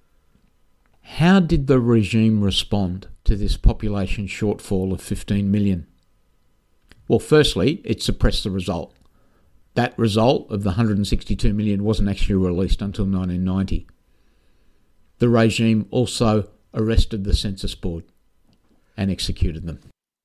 How did the regime respond to this population shortfall of fifteen million? Well, firstly, it suppressed the result. That result of the one hundred sixty-two million wasn't actually released until nineteen ninety. The regime also arrested the census board and executed them.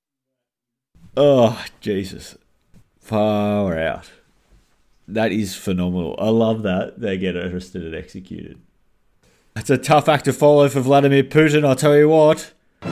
Oh, Jesus. Far out. That is phenomenal. I love that they get arrested and executed. It's a tough act to follow for Vladimir Putin, I'll tell you what.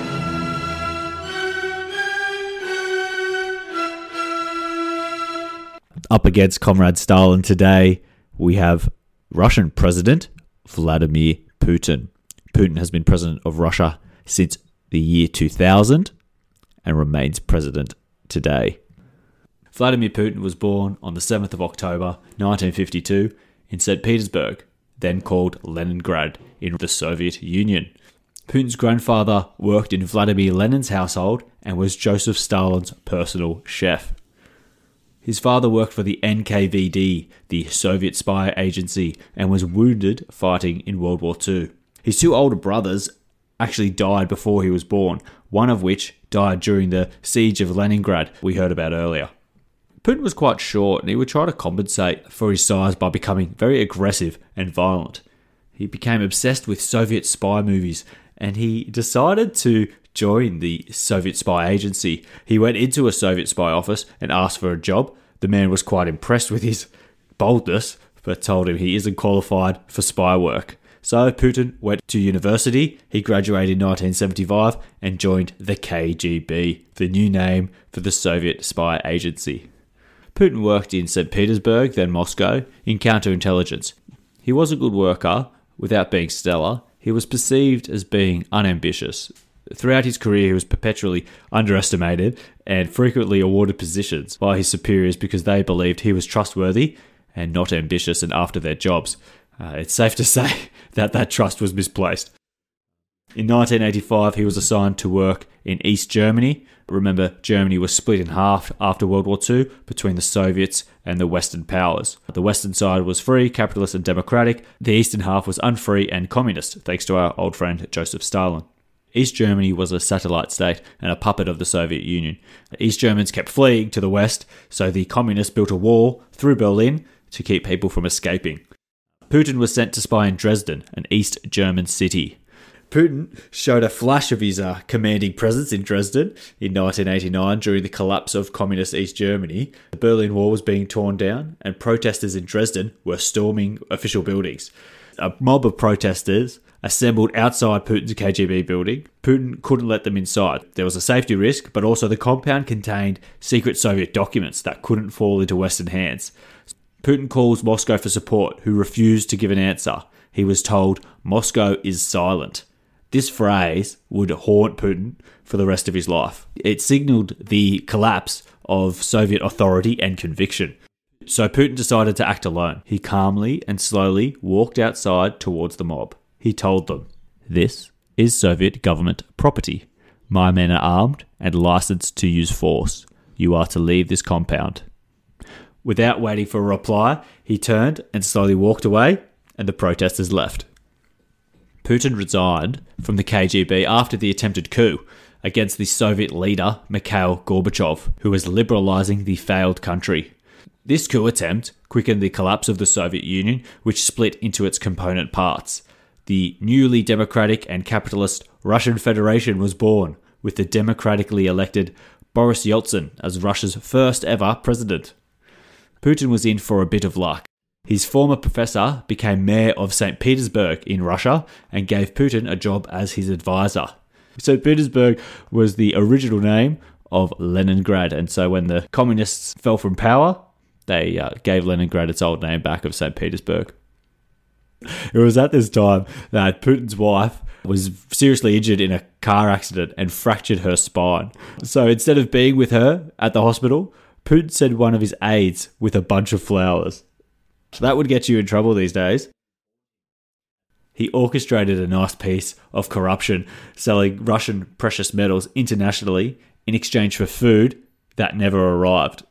Up against Comrade Stalin today, we have Russian President Vladimir Putin. Putin has been president of Russia since the year two thousand and remains president today. Vladimir Putin was born on the seventh of October nineteen fifty-two in Saint Petersburg, then called Leningrad, in the Soviet Union. Putin's grandfather worked in Vladimir Lenin's household and was Joseph Stalin's personal chef. His father worked for the N K V D, the Soviet spy agency, and was wounded fighting in World War Two. His two older brothers actually died before he was born, one of which died during the siege of Leningrad we heard about earlier. Putin was quite short and he would try to compensate for his size by becoming very aggressive and violent. He became obsessed with Soviet spy movies and he decided to join the Soviet spy agency. He went into a Soviet spy office and asked for a job. The man was quite impressed with his boldness, but told him he isn't qualified for spy work. So Putin went to university, he graduated in nineteen seventy-five and joined the K G B, the new name for the Soviet spy agency. Putin worked in Saint Petersburg, then Moscow, in counterintelligence. He was a good worker, without being stellar. He was perceived as being unambitious. Throughout his career, he was perpetually underestimated and frequently awarded positions by his superiors because they believed he was trustworthy and not ambitious and after their jobs. Uh, it's safe to say that that trust was misplaced. In nineteen eighty-five, he was assigned to work in East Germany. Remember, Germany was split in half after World War Two between the Soviets and the Western powers. The Western side was free, capitalist and democratic. The Eastern half was unfree and communist, thanks to our old friend Joseph Stalin. East Germany was a satellite state and a puppet of the Soviet Union. East Germans kept fleeing to the West, so the communists built a wall through Berlin to keep people from escaping. Putin was sent to spy in Dresden, an East German city. Putin showed a flash of his uh, commanding presence in Dresden in nineteen eighty-nine during the collapse of communist East Germany. The Berlin Wall was being torn down and protesters in Dresden were storming official buildings. A mob of protesters assembled outside Putin's K G B building. Putin couldn't let them inside. There was a safety risk, but also the compound contained secret Soviet documents that couldn't fall into Western hands. Putin calls Moscow for support, who refused to give an answer. He was told, "Moscow is silent." This phrase would haunt Putin for the rest of his life. It signaled the collapse of Soviet authority and conviction. So Putin decided to act alone. He calmly and slowly walked outside towards the mob. He told them, "This is Soviet government property. My men are armed and licensed to use force. You are to leave this compound." Without waiting for a reply, he turned and slowly walked away, and the protesters left. Putin resigned from the K G B after the attempted coup against the Soviet leader Mikhail Gorbachev, who was liberalizing the failed country. This coup attempt quickened the collapse of the Soviet Union, which split into its component parts. The newly democratic and capitalist Russian Federation was born, with the democratically elected Boris Yeltsin as Russia's first ever president. Putin was in for a bit of luck. His former professor became mayor of Saint Petersburg in Russia and gave Putin a job as his advisor. Saint Petersburg was the original name of Leningrad, and so when the communists fell from power, they uh, gave Leningrad its old name back of Saint Petersburg. It was at this time that Putin's wife was seriously injured in a car accident and fractured her spine. So instead of being with her at the hospital, Putin sent one of his aides with a bunch of flowers. So that would get you in trouble these days. He orchestrated a nice piece of corruption, selling Russian precious metals internationally in exchange for food that never arrived.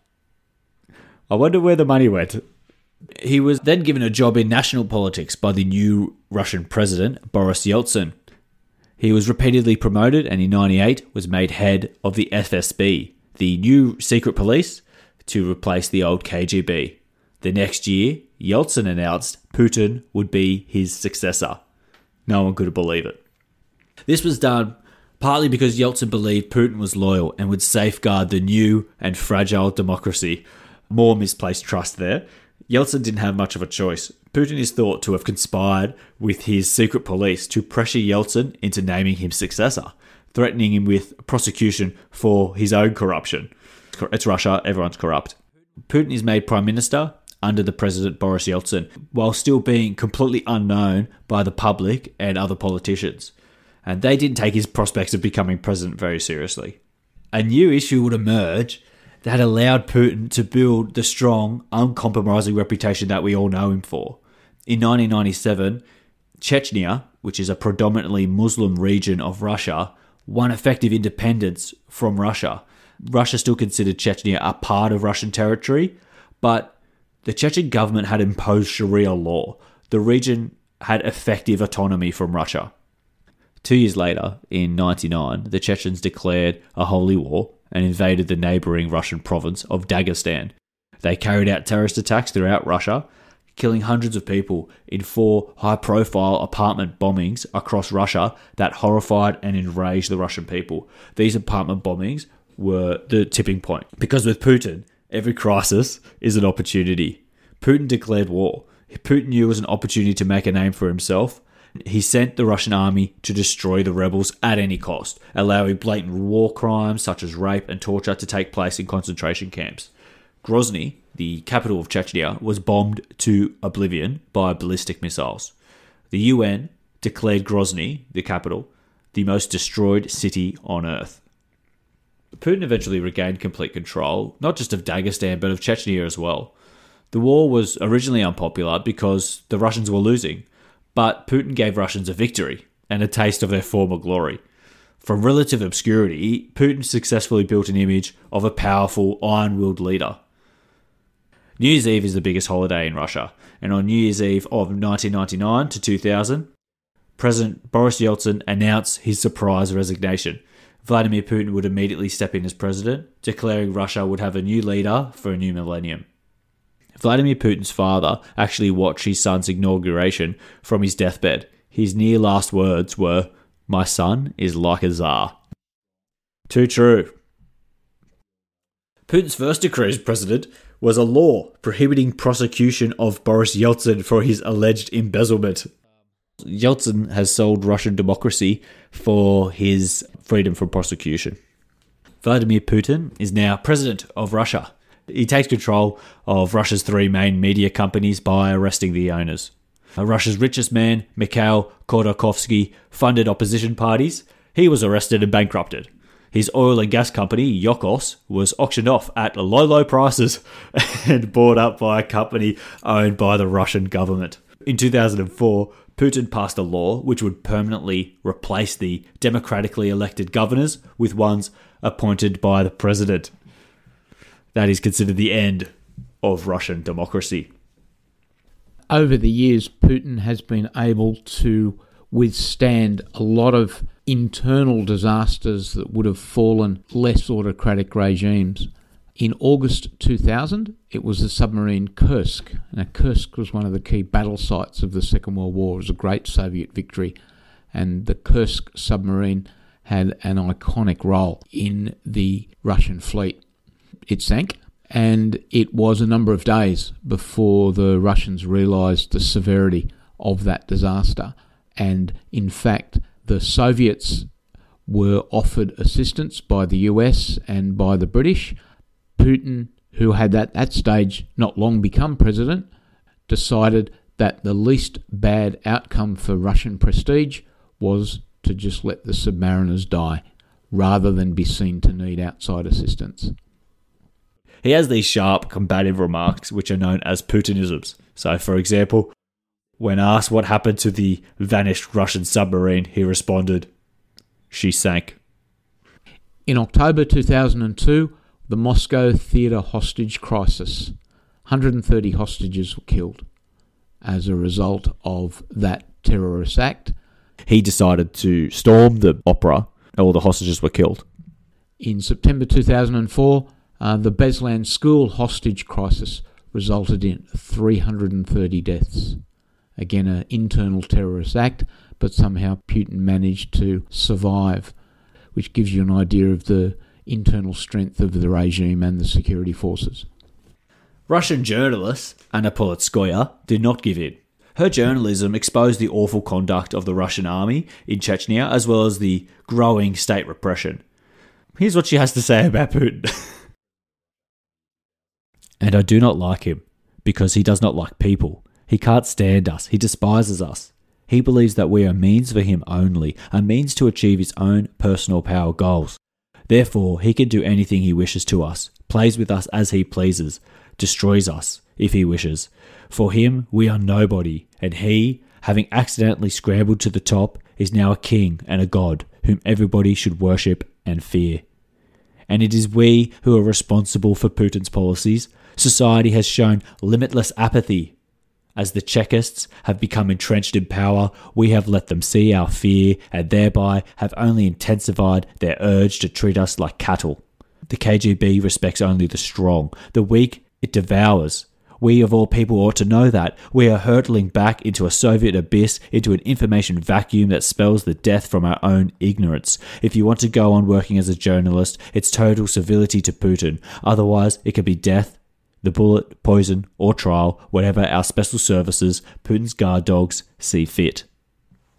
I wonder where the money went. He was then given a job in national politics by the new Russian president, Boris Yeltsin. He was repeatedly promoted and in ninety-eight was made head of the F S B, the new secret police, to replace the old K G B. The next year, Yeltsin announced Putin would be his successor. No one could believe it. This was done partly because Yeltsin believed Putin was loyal and would safeguard the new and fragile democracy. More misplaced trust there. Yeltsin didn't have much of a choice. Putin is thought to have conspired with his secret police to pressure Yeltsin into naming him successor, threatening him with prosecution for his own corruption. It's Russia, everyone's corrupt. Putin is made prime minister under the president Boris Yeltsin, while still being completely unknown by the public and other politicians. And they didn't take his prospects of becoming president very seriously. A new issue would emerge that allowed Putin to build the strong, uncompromising reputation that we all know him for. In nineteen ninety-seven, Chechnya, which is a predominantly Muslim region of Russia, won effective independence from Russia. Russia still considered Chechnya a part of Russian territory, but the Chechen government had imposed Sharia law. The region had effective autonomy from Russia. Two years later, in ninety-nine, the Chechens declared a holy war and invaded the neighbouring Russian province of Dagestan. They carried out terrorist attacks throughout Russia, killing hundreds of people in four high-profile apartment bombings across Russia that horrified and enraged the Russian people. These apartment bombings were the tipping point, because with Putin, every crisis is an opportunity. Putin declared war. Putin knew it was an opportunity to make a name for himself, He sent the Russian army to destroy the rebels at any cost, allowing blatant war crimes such as rape and torture to take place in concentration camps. Grozny, the capital of Chechnya, was bombed to oblivion by ballistic missiles. The U N declared Grozny, the capital, the most destroyed city on earth. Putin eventually regained complete control, not just of Dagestan, but of Chechnya as well. The war was originally unpopular because the Russians were losing, but Putin gave Russians a victory and a taste of their former glory. From relative obscurity, Putin successfully built an image of a powerful, iron-willed leader. New Year's Eve is the biggest holiday in Russia, and on New Year's Eve of nineteen ninety-nine to two thousand, President Boris Yeltsin announced his surprise resignation. Vladimir Putin would immediately step in as president, declaring Russia would have a new leader for a new millennium. Vladimir Putin's father actually watched his son's inauguration from his deathbed. His near last words were, "My son is like a Tsar." Too true. Putin's first decree as president was a law prohibiting prosecution of Boris Yeltsin for his alleged embezzlement. Yeltsin has sold Russian democracy for his freedom from prosecution. Vladimir Putin is now president of Russia. He takes control of Russia's three main media companies by arresting the owners. Russia's richest man, Mikhail Khodorkovsky, funded opposition parties. He was arrested and bankrupted. His oil and gas company, Yokos, was auctioned off at low, low prices and bought up by a company owned by the Russian government. In two thousand four, Putin passed a law which would permanently replace the democratically elected governors with ones appointed by the president. That is considered the end of Russian democracy. Over the years, Putin has been able to withstand a lot of internal disasters that would have fallen less autocratic regimes. In August two thousand, it was the submarine Kursk. Now, Kursk was one of the key battle sites of the Second World War. It was a great Soviet victory, and the Kursk submarine had an iconic role in the Russian fleet. It sank, and it was a number of days before the Russians realised the severity of that disaster. And in fact, the Soviets were offered assistance by the U S and by the British. Putin, who had at that stage not long become president, decided that the least bad outcome for Russian prestige was to just let the submariners die, rather than be seen to need outside assistance. He has these sharp, combative remarks which are known as Putinisms. So, for example, when asked what happened to the vanished Russian submarine, he responded, "She sank." In October two thousand two, the Moscow theatre hostage crisis. one hundred thirty hostages were killed as a result of that terrorist act. He decided to storm the opera. All the hostages were killed. In September two thousand four, uh, the Beslan school hostage crisis resulted in three hundred thirty deaths. Again, an internal terrorist act, but somehow Putin managed to survive, which gives you an idea of the internal strength of the regime and the security forces. Russian journalist Anna Politskoya did not give in. Her journalism exposed the awful conduct of the Russian army in Chechnya, as well as the growing state repression. Here's what she has to say about Putin. "And I do not like him, because he does not like people. He can't stand us. He despises us. He believes that we are means for him only, a means to achieve his own personal power goals. Therefore, he can do anything he wishes to us, plays with us as he pleases, destroys us if he wishes. For him, we are nobody, and he, having accidentally scrambled to the top, is now a king and a god whom everybody should worship and fear. And it is we who are responsible for Putin's policies. Society has shown limitless apathy. As the Chekists have become entrenched in power, we have let them see our fear and thereby have only intensified their urge to treat us like cattle. The K G B respects only the strong. The weak it devours. We of all people ought to know that. We are hurtling back into a Soviet abyss, into an information vacuum that spells the death from our own ignorance. If you want to go on working as a journalist, it's total civility to Putin. Otherwise, it could be death, the bullet, poison, or trial, whatever our special services, Putin's guard dogs, see fit."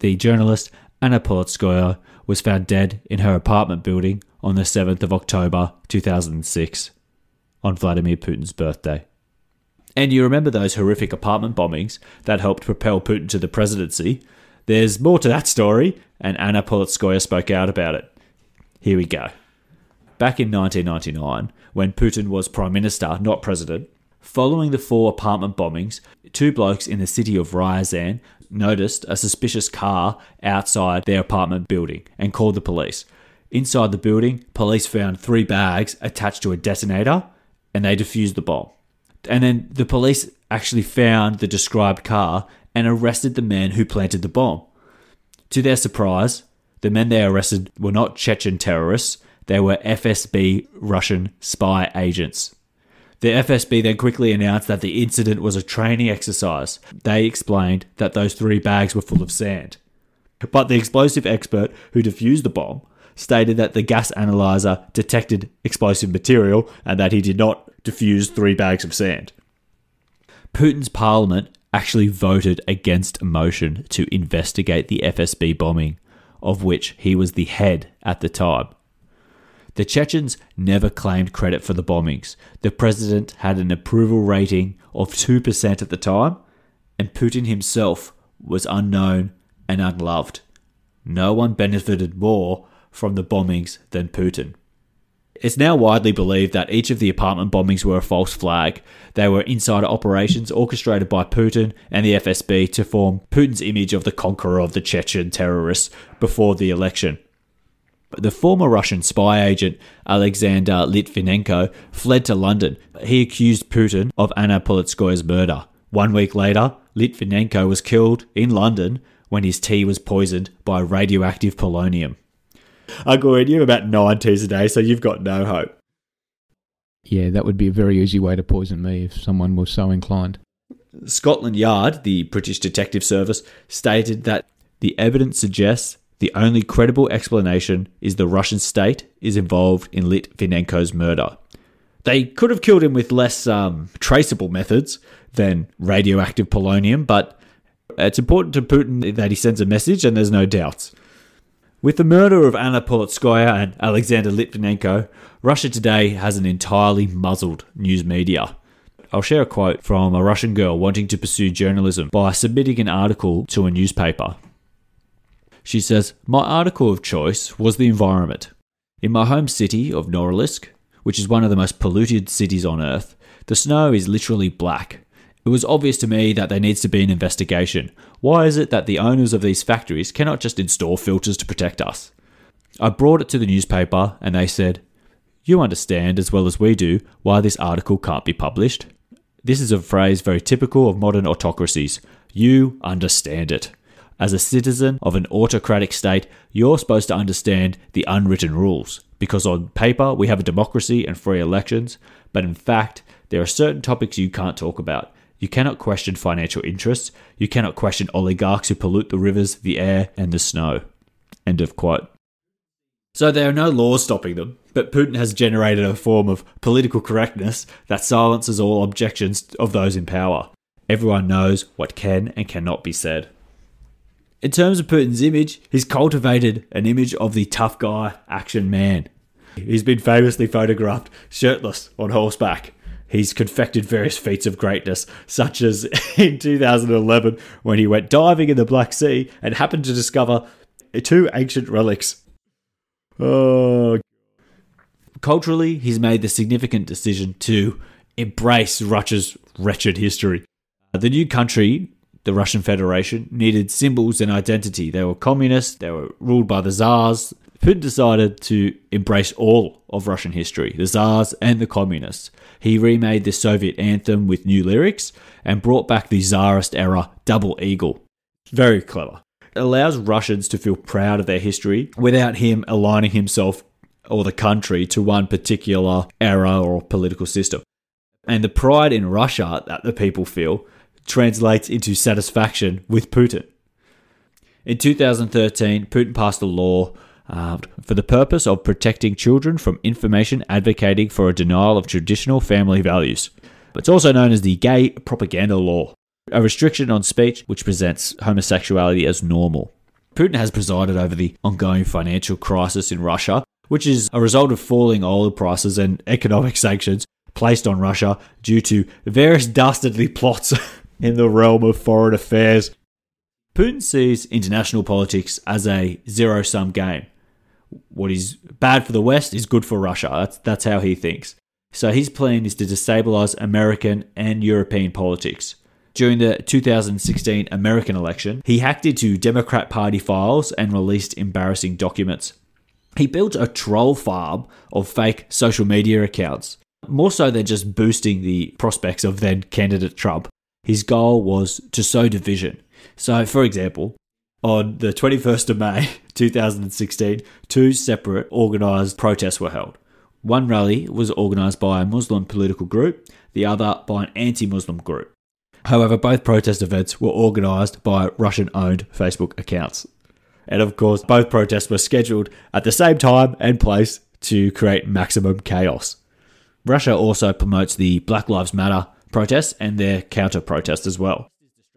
the journalist Anna Politkovskaya was found dead in her apartment building on the seventh of October two thousand six, on Vladimir Putin's birthday. And you remember those horrific apartment bombings that helped propel Putin to the presidency? There's more to that story, and Anna Politkovskaya spoke out about it. Here we go. Back in nineteen ninety-nine, when Putin was Prime Minister, not President, following the four apartment bombings, two blokes in the city of Ryazan noticed a suspicious car outside their apartment building and called the police. Inside the building, police found three bags attached to a detonator, and they defused the bomb. And then the police actually found the described car and arrested the men who planted the bomb. To their surprise, the men they arrested were not Chechen terrorists, they were F S B Russian spy agents. The F S B then quickly announced that the incident was a training exercise. They explained that those three bags were full of sand. But the explosive expert who defused the bomb stated that the gas analyzer detected explosive material and that he did not defuse three bags of sand. Putin's parliament actually voted against a motion to investigate the F S B bombing, of which he was the head at the time. The Chechens never claimed credit for the bombings. The president had an approval rating of two percent at the time, and Putin himself was unknown and unloved. No one benefited more from the bombings than Putin. It's now widely believed that each of the apartment bombings were a false flag. They were insider operations orchestrated by Putin and the F S B to form Putin's image of the conqueror of the Chechen terrorists before the election. The former Russian spy agent Alexander Litvinenko fled to London. He accused Putin of Anna Politkovskaya's murder. One week later, Litvinenko was killed in London when his tea was poisoned by radioactive polonium. Uncle Ed, you have about nine teas a day, so you've got no hope. Yeah, that would be a very easy way to poison me if someone was so inclined. Scotland Yard, the British Detective Service, stated that the evidence suggests the only credible explanation is the Russian state is involved in Litvinenko's murder. They could have killed him with less um, traceable methods than radioactive polonium, but it's important to Putin that he sends a message and there's no doubts. With the murder of Anna Politkovskaya and Alexander Litvinenko, Russia today has an entirely muzzled news media. I'll share a quote from a Russian girl wanting to pursue journalism by submitting an article to a newspaper. She says, "My article of choice was the environment. In my home city of Norilsk, which is one of the most polluted cities on earth, the snow is literally black. It was obvious to me that there needs to be an investigation. Why is it that the owners of these factories cannot just install filters to protect us?" I brought it to the newspaper and they said, "You understand as well as we do why this article can't be published. This is a phrase very typical of modern autocracies. You understand it. As a citizen of an autocratic state, you're supposed to understand the unwritten rules, because on paper we have a democracy and free elections, but in fact, there are certain topics you can't talk about. You cannot question financial interests. You cannot question oligarchs who pollute the rivers, the air, and the snow." End of quote. So there are no laws stopping them, but Putin has generated a form of political correctness that silences all objections of those in power. Everyone knows what can and cannot be said. In terms of Putin's image, he's cultivated an image of the tough guy, action man. He's been famously photographed shirtless on horseback. He's confected various feats of greatness, such as in two thousand eleven when he went diving in the Black Sea and happened to discover two ancient relics. Oh. Culturally, he's made the significant decision to embrace Russia's wretched history. The new country, the Russian Federation, needed symbols and identity. They were communist, they were ruled by the Tsars. Putin decided to embrace all of Russian history, the Tsars and the communists. He remade the Soviet anthem with new lyrics and brought back the Tsarist era double eagle. Very clever. It allows Russians to feel proud of their history without him aligning himself or the country to one particular era or political system. And the pride in Russia that the people feel translates into satisfaction with Putin. In two thousand thirteen, Putin passed a law uh, for the purpose of protecting children from information advocating for a denial of traditional family values. It's also known as the Gay Propaganda Law, a restriction on speech which presents homosexuality as normal. Putin has presided over the ongoing financial crisis in Russia, which is a result of falling oil prices and economic sanctions placed on Russia due to various dastardly plots in the realm of foreign affairs. Putin sees international politics as a zero-sum game. What is bad for the West is good for Russia. That's, that's how he thinks. So his plan is to destabilize American and European politics. During the two thousand sixteen American election, he hacked into Democrat Party files and released embarrassing documents. He built a troll farm of fake social media accounts, more so than just boosting the prospects of then candidate Trump. His goal was to sow division. So, for example, on the twenty-first of May two thousand sixteen, two separate organised protests were held. One rally was organised by a Muslim political group, the other by an anti-Muslim group. However, both protest events were organised by Russian-owned Facebook accounts. And of course, both protests were scheduled at the same time and place to create maximum chaos. Russia also promotes the Black Lives Matter protests and their counter-protests as well.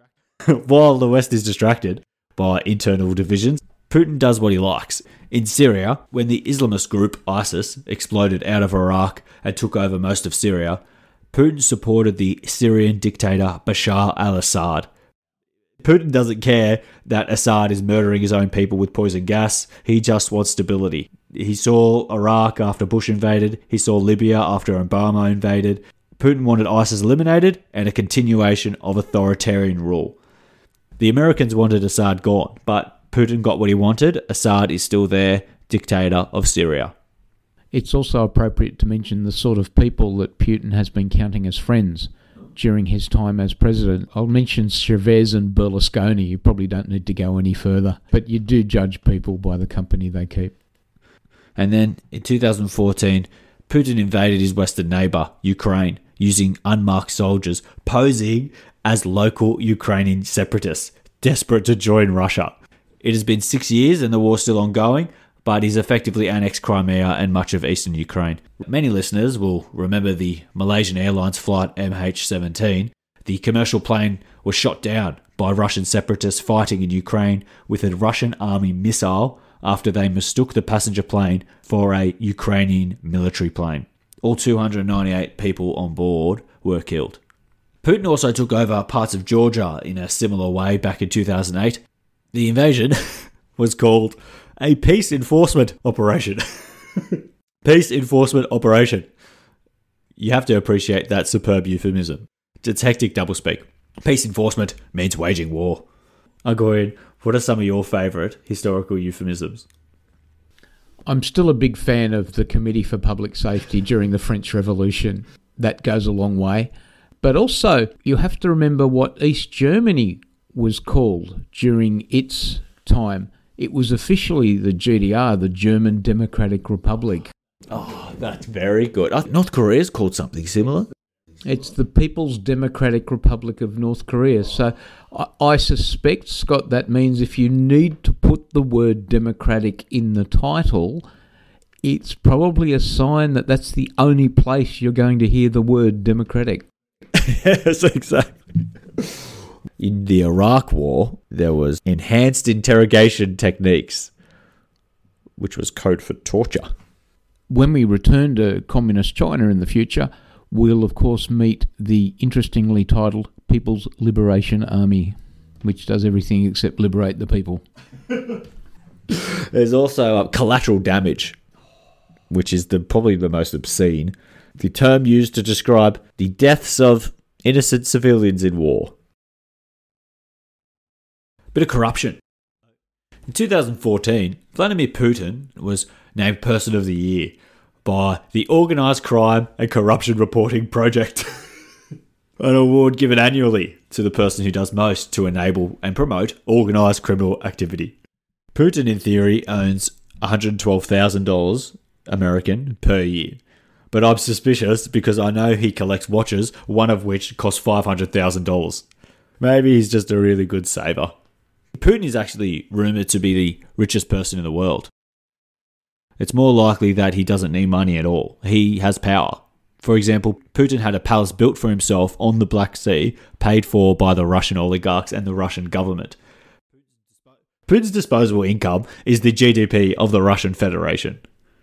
While the West is distracted by internal divisions, Putin does what he likes. In Syria, when the Islamist group ISIS exploded out of Iraq and took over most of Syria, Putin supported the Syrian dictator Bashar al-Assad. Putin doesn't care that Assad is murdering his own people with poison gas. He just wants stability. He saw Iraq after Bush invaded. He saw Libya after Obama invaded. Putin wanted ISIS eliminated and a continuation of authoritarian rule. The Americans wanted Assad gone, but Putin got what he wanted. Assad is still there, dictator of Syria. It's also appropriate to mention the sort of people that Putin has been counting as friends during his time as president. I'll mention Chavez and Berlusconi. You probably don't need to go any further, but you do judge people by the company they keep. And then in two thousand fourteen, Putin invaded his western neighbour, Ukraine, using unmarked soldiers posing as local Ukrainian separatists, desperate to join Russia. It has been six years and the war's still ongoing, but he's effectively annexed Crimea and much of eastern Ukraine. Many listeners will remember the Malaysian Airlines flight M H seventeen. The commercial plane was shot down by Russian separatists fighting in Ukraine with a Russian army missile after they mistook the passenger plane for a Ukrainian military plane. All two hundred ninety-eight people on board were killed. Putin also took over parts of Georgia in a similar way back in two thousand eight. The invasion was called a peace enforcement operation. Peace enforcement operation. You have to appreciate that superb euphemism. It's hectic doublespeak. Peace enforcement means waging war. Agoyan, what are some of your favourite historical euphemisms? I'm still a big fan of the Committee for Public Safety during the French Revolution. That goes a long way. But also, you have to remember what East Germany was called during its time. It was officially the G D R, the German Democratic Republic. Oh, that's very good. North Korea's called something similar. It's the People's Democratic Republic of North Korea. So I, I suspect, Scott, that means if you need to put the word democratic in the title, it's probably a sign that that's the only place you're going to hear the word democratic. Yes, exactly. In the Iraq War, there was enhanced interrogation techniques, which was code for torture. When we return to Communist China in the future, we'll of course meet the interestingly titled People's Liberation Army, which does everything except liberate the people. There's also uh, collateral damage, which is the probably the most obscene. The term used to describe the deaths of innocent civilians in war. Bit of corruption. In two thousand fourteen, Vladimir Putin was named Person of the Year by the Organised Crime and Corruption Reporting Project, an award given annually to the person who does most to enable and promote organised criminal activity. Putin, in theory, owns one hundred twelve thousand dollars American per year. But I'm suspicious because I know he collects watches, one of which costs five hundred thousand dollars. Maybe he's just a really good saver. Putin is actually rumoured to be the richest person in the world. It's more likely that he doesn't need money at all. He has power. For example, Putin had a palace built for himself on the Black Sea, paid for by the Russian oligarchs and the Russian government. Putin's disposable income is the G D P of the Russian Federation.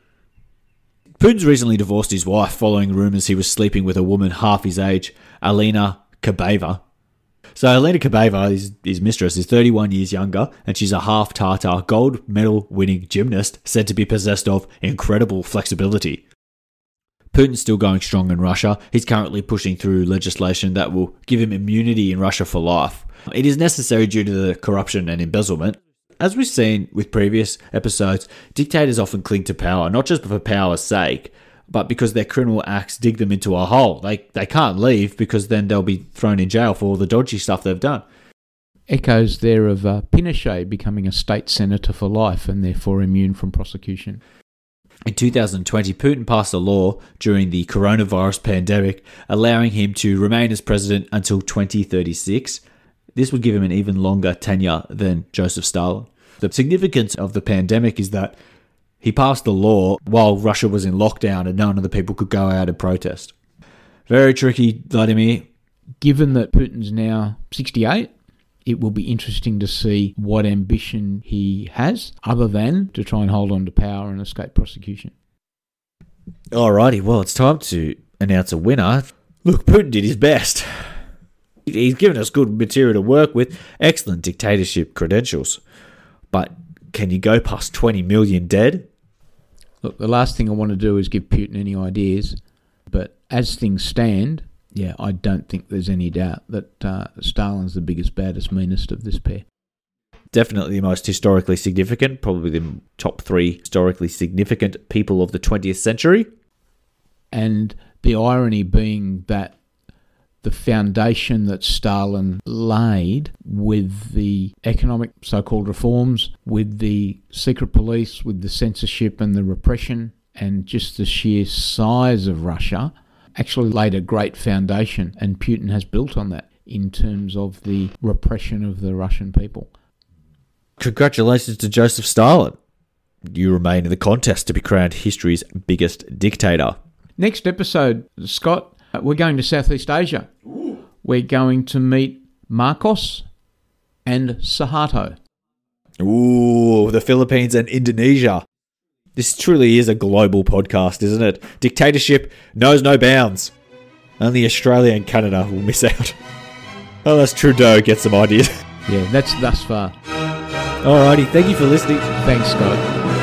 Putin's recently divorced his wife following rumours he was sleeping with a woman half his age, Alina Kabeva. So Alina Kabeva, his, his mistress, is thirty-one years younger, and she's a half-Tatar gold medal winning gymnast said to be possessed of incredible flexibility. Putin's still going strong in Russia. He's currently pushing through legislation that will give him immunity in Russia for life. It is necessary due to the corruption and embezzlement. As we've seen with previous episodes, dictators often cling to power, not just for power's sake, but because their criminal acts dig them into a hole. They they can't leave because then they'll be thrown in jail for all the dodgy stuff they've done. Echoes there of uh, Pinochet becoming a state senator for life and therefore immune from prosecution. In two thousand twenty, Putin passed a law during the coronavirus pandemic allowing him to remain as president until twenty thirty-six. This would give him an even longer tenure than Joseph Stalin. The significance of the pandemic is that he passed the law while Russia was in lockdown and none of the people could go out and protest. Very tricky, Vladimir. Given that Putin's now sixty-eight, it will be interesting to see what ambition he has other than to try and hold on to power and escape prosecution. Alrighty, well, it's time to announce a winner. Look, Putin did his best. He's given us good material to work with, excellent dictatorship credentials. But can you go past twenty million dead? Look, the last thing I want to do is give Putin any ideas, but as things stand, yeah, I don't think there's any doubt that uh, Stalin's the biggest, baddest, meanest of this pair. Definitely the most historically significant, probably the top three historically significant people of the twentieth century. And the irony being that the foundation that Stalin laid with the economic so-called reforms, with the secret police, with the censorship and the repression, and just the sheer size of Russia, actually laid a great foundation, and Putin has built on that in terms of the repression of the Russian people. Congratulations to Joseph Stalin. You remain in the contest to be crowned history's biggest dictator. Next episode, Scott, we're going to Southeast Asia. Ooh. We're going to meet Marcos and Suharto. Ooh, the Philippines and Indonesia. This truly is a global podcast, isn't it? Dictatorship knows no bounds. Only Australia and Canada will miss out. Unless Trudeau gets some ideas. Yeah, that's thus far. Alrighty, thank you for listening. Thanks, Scott.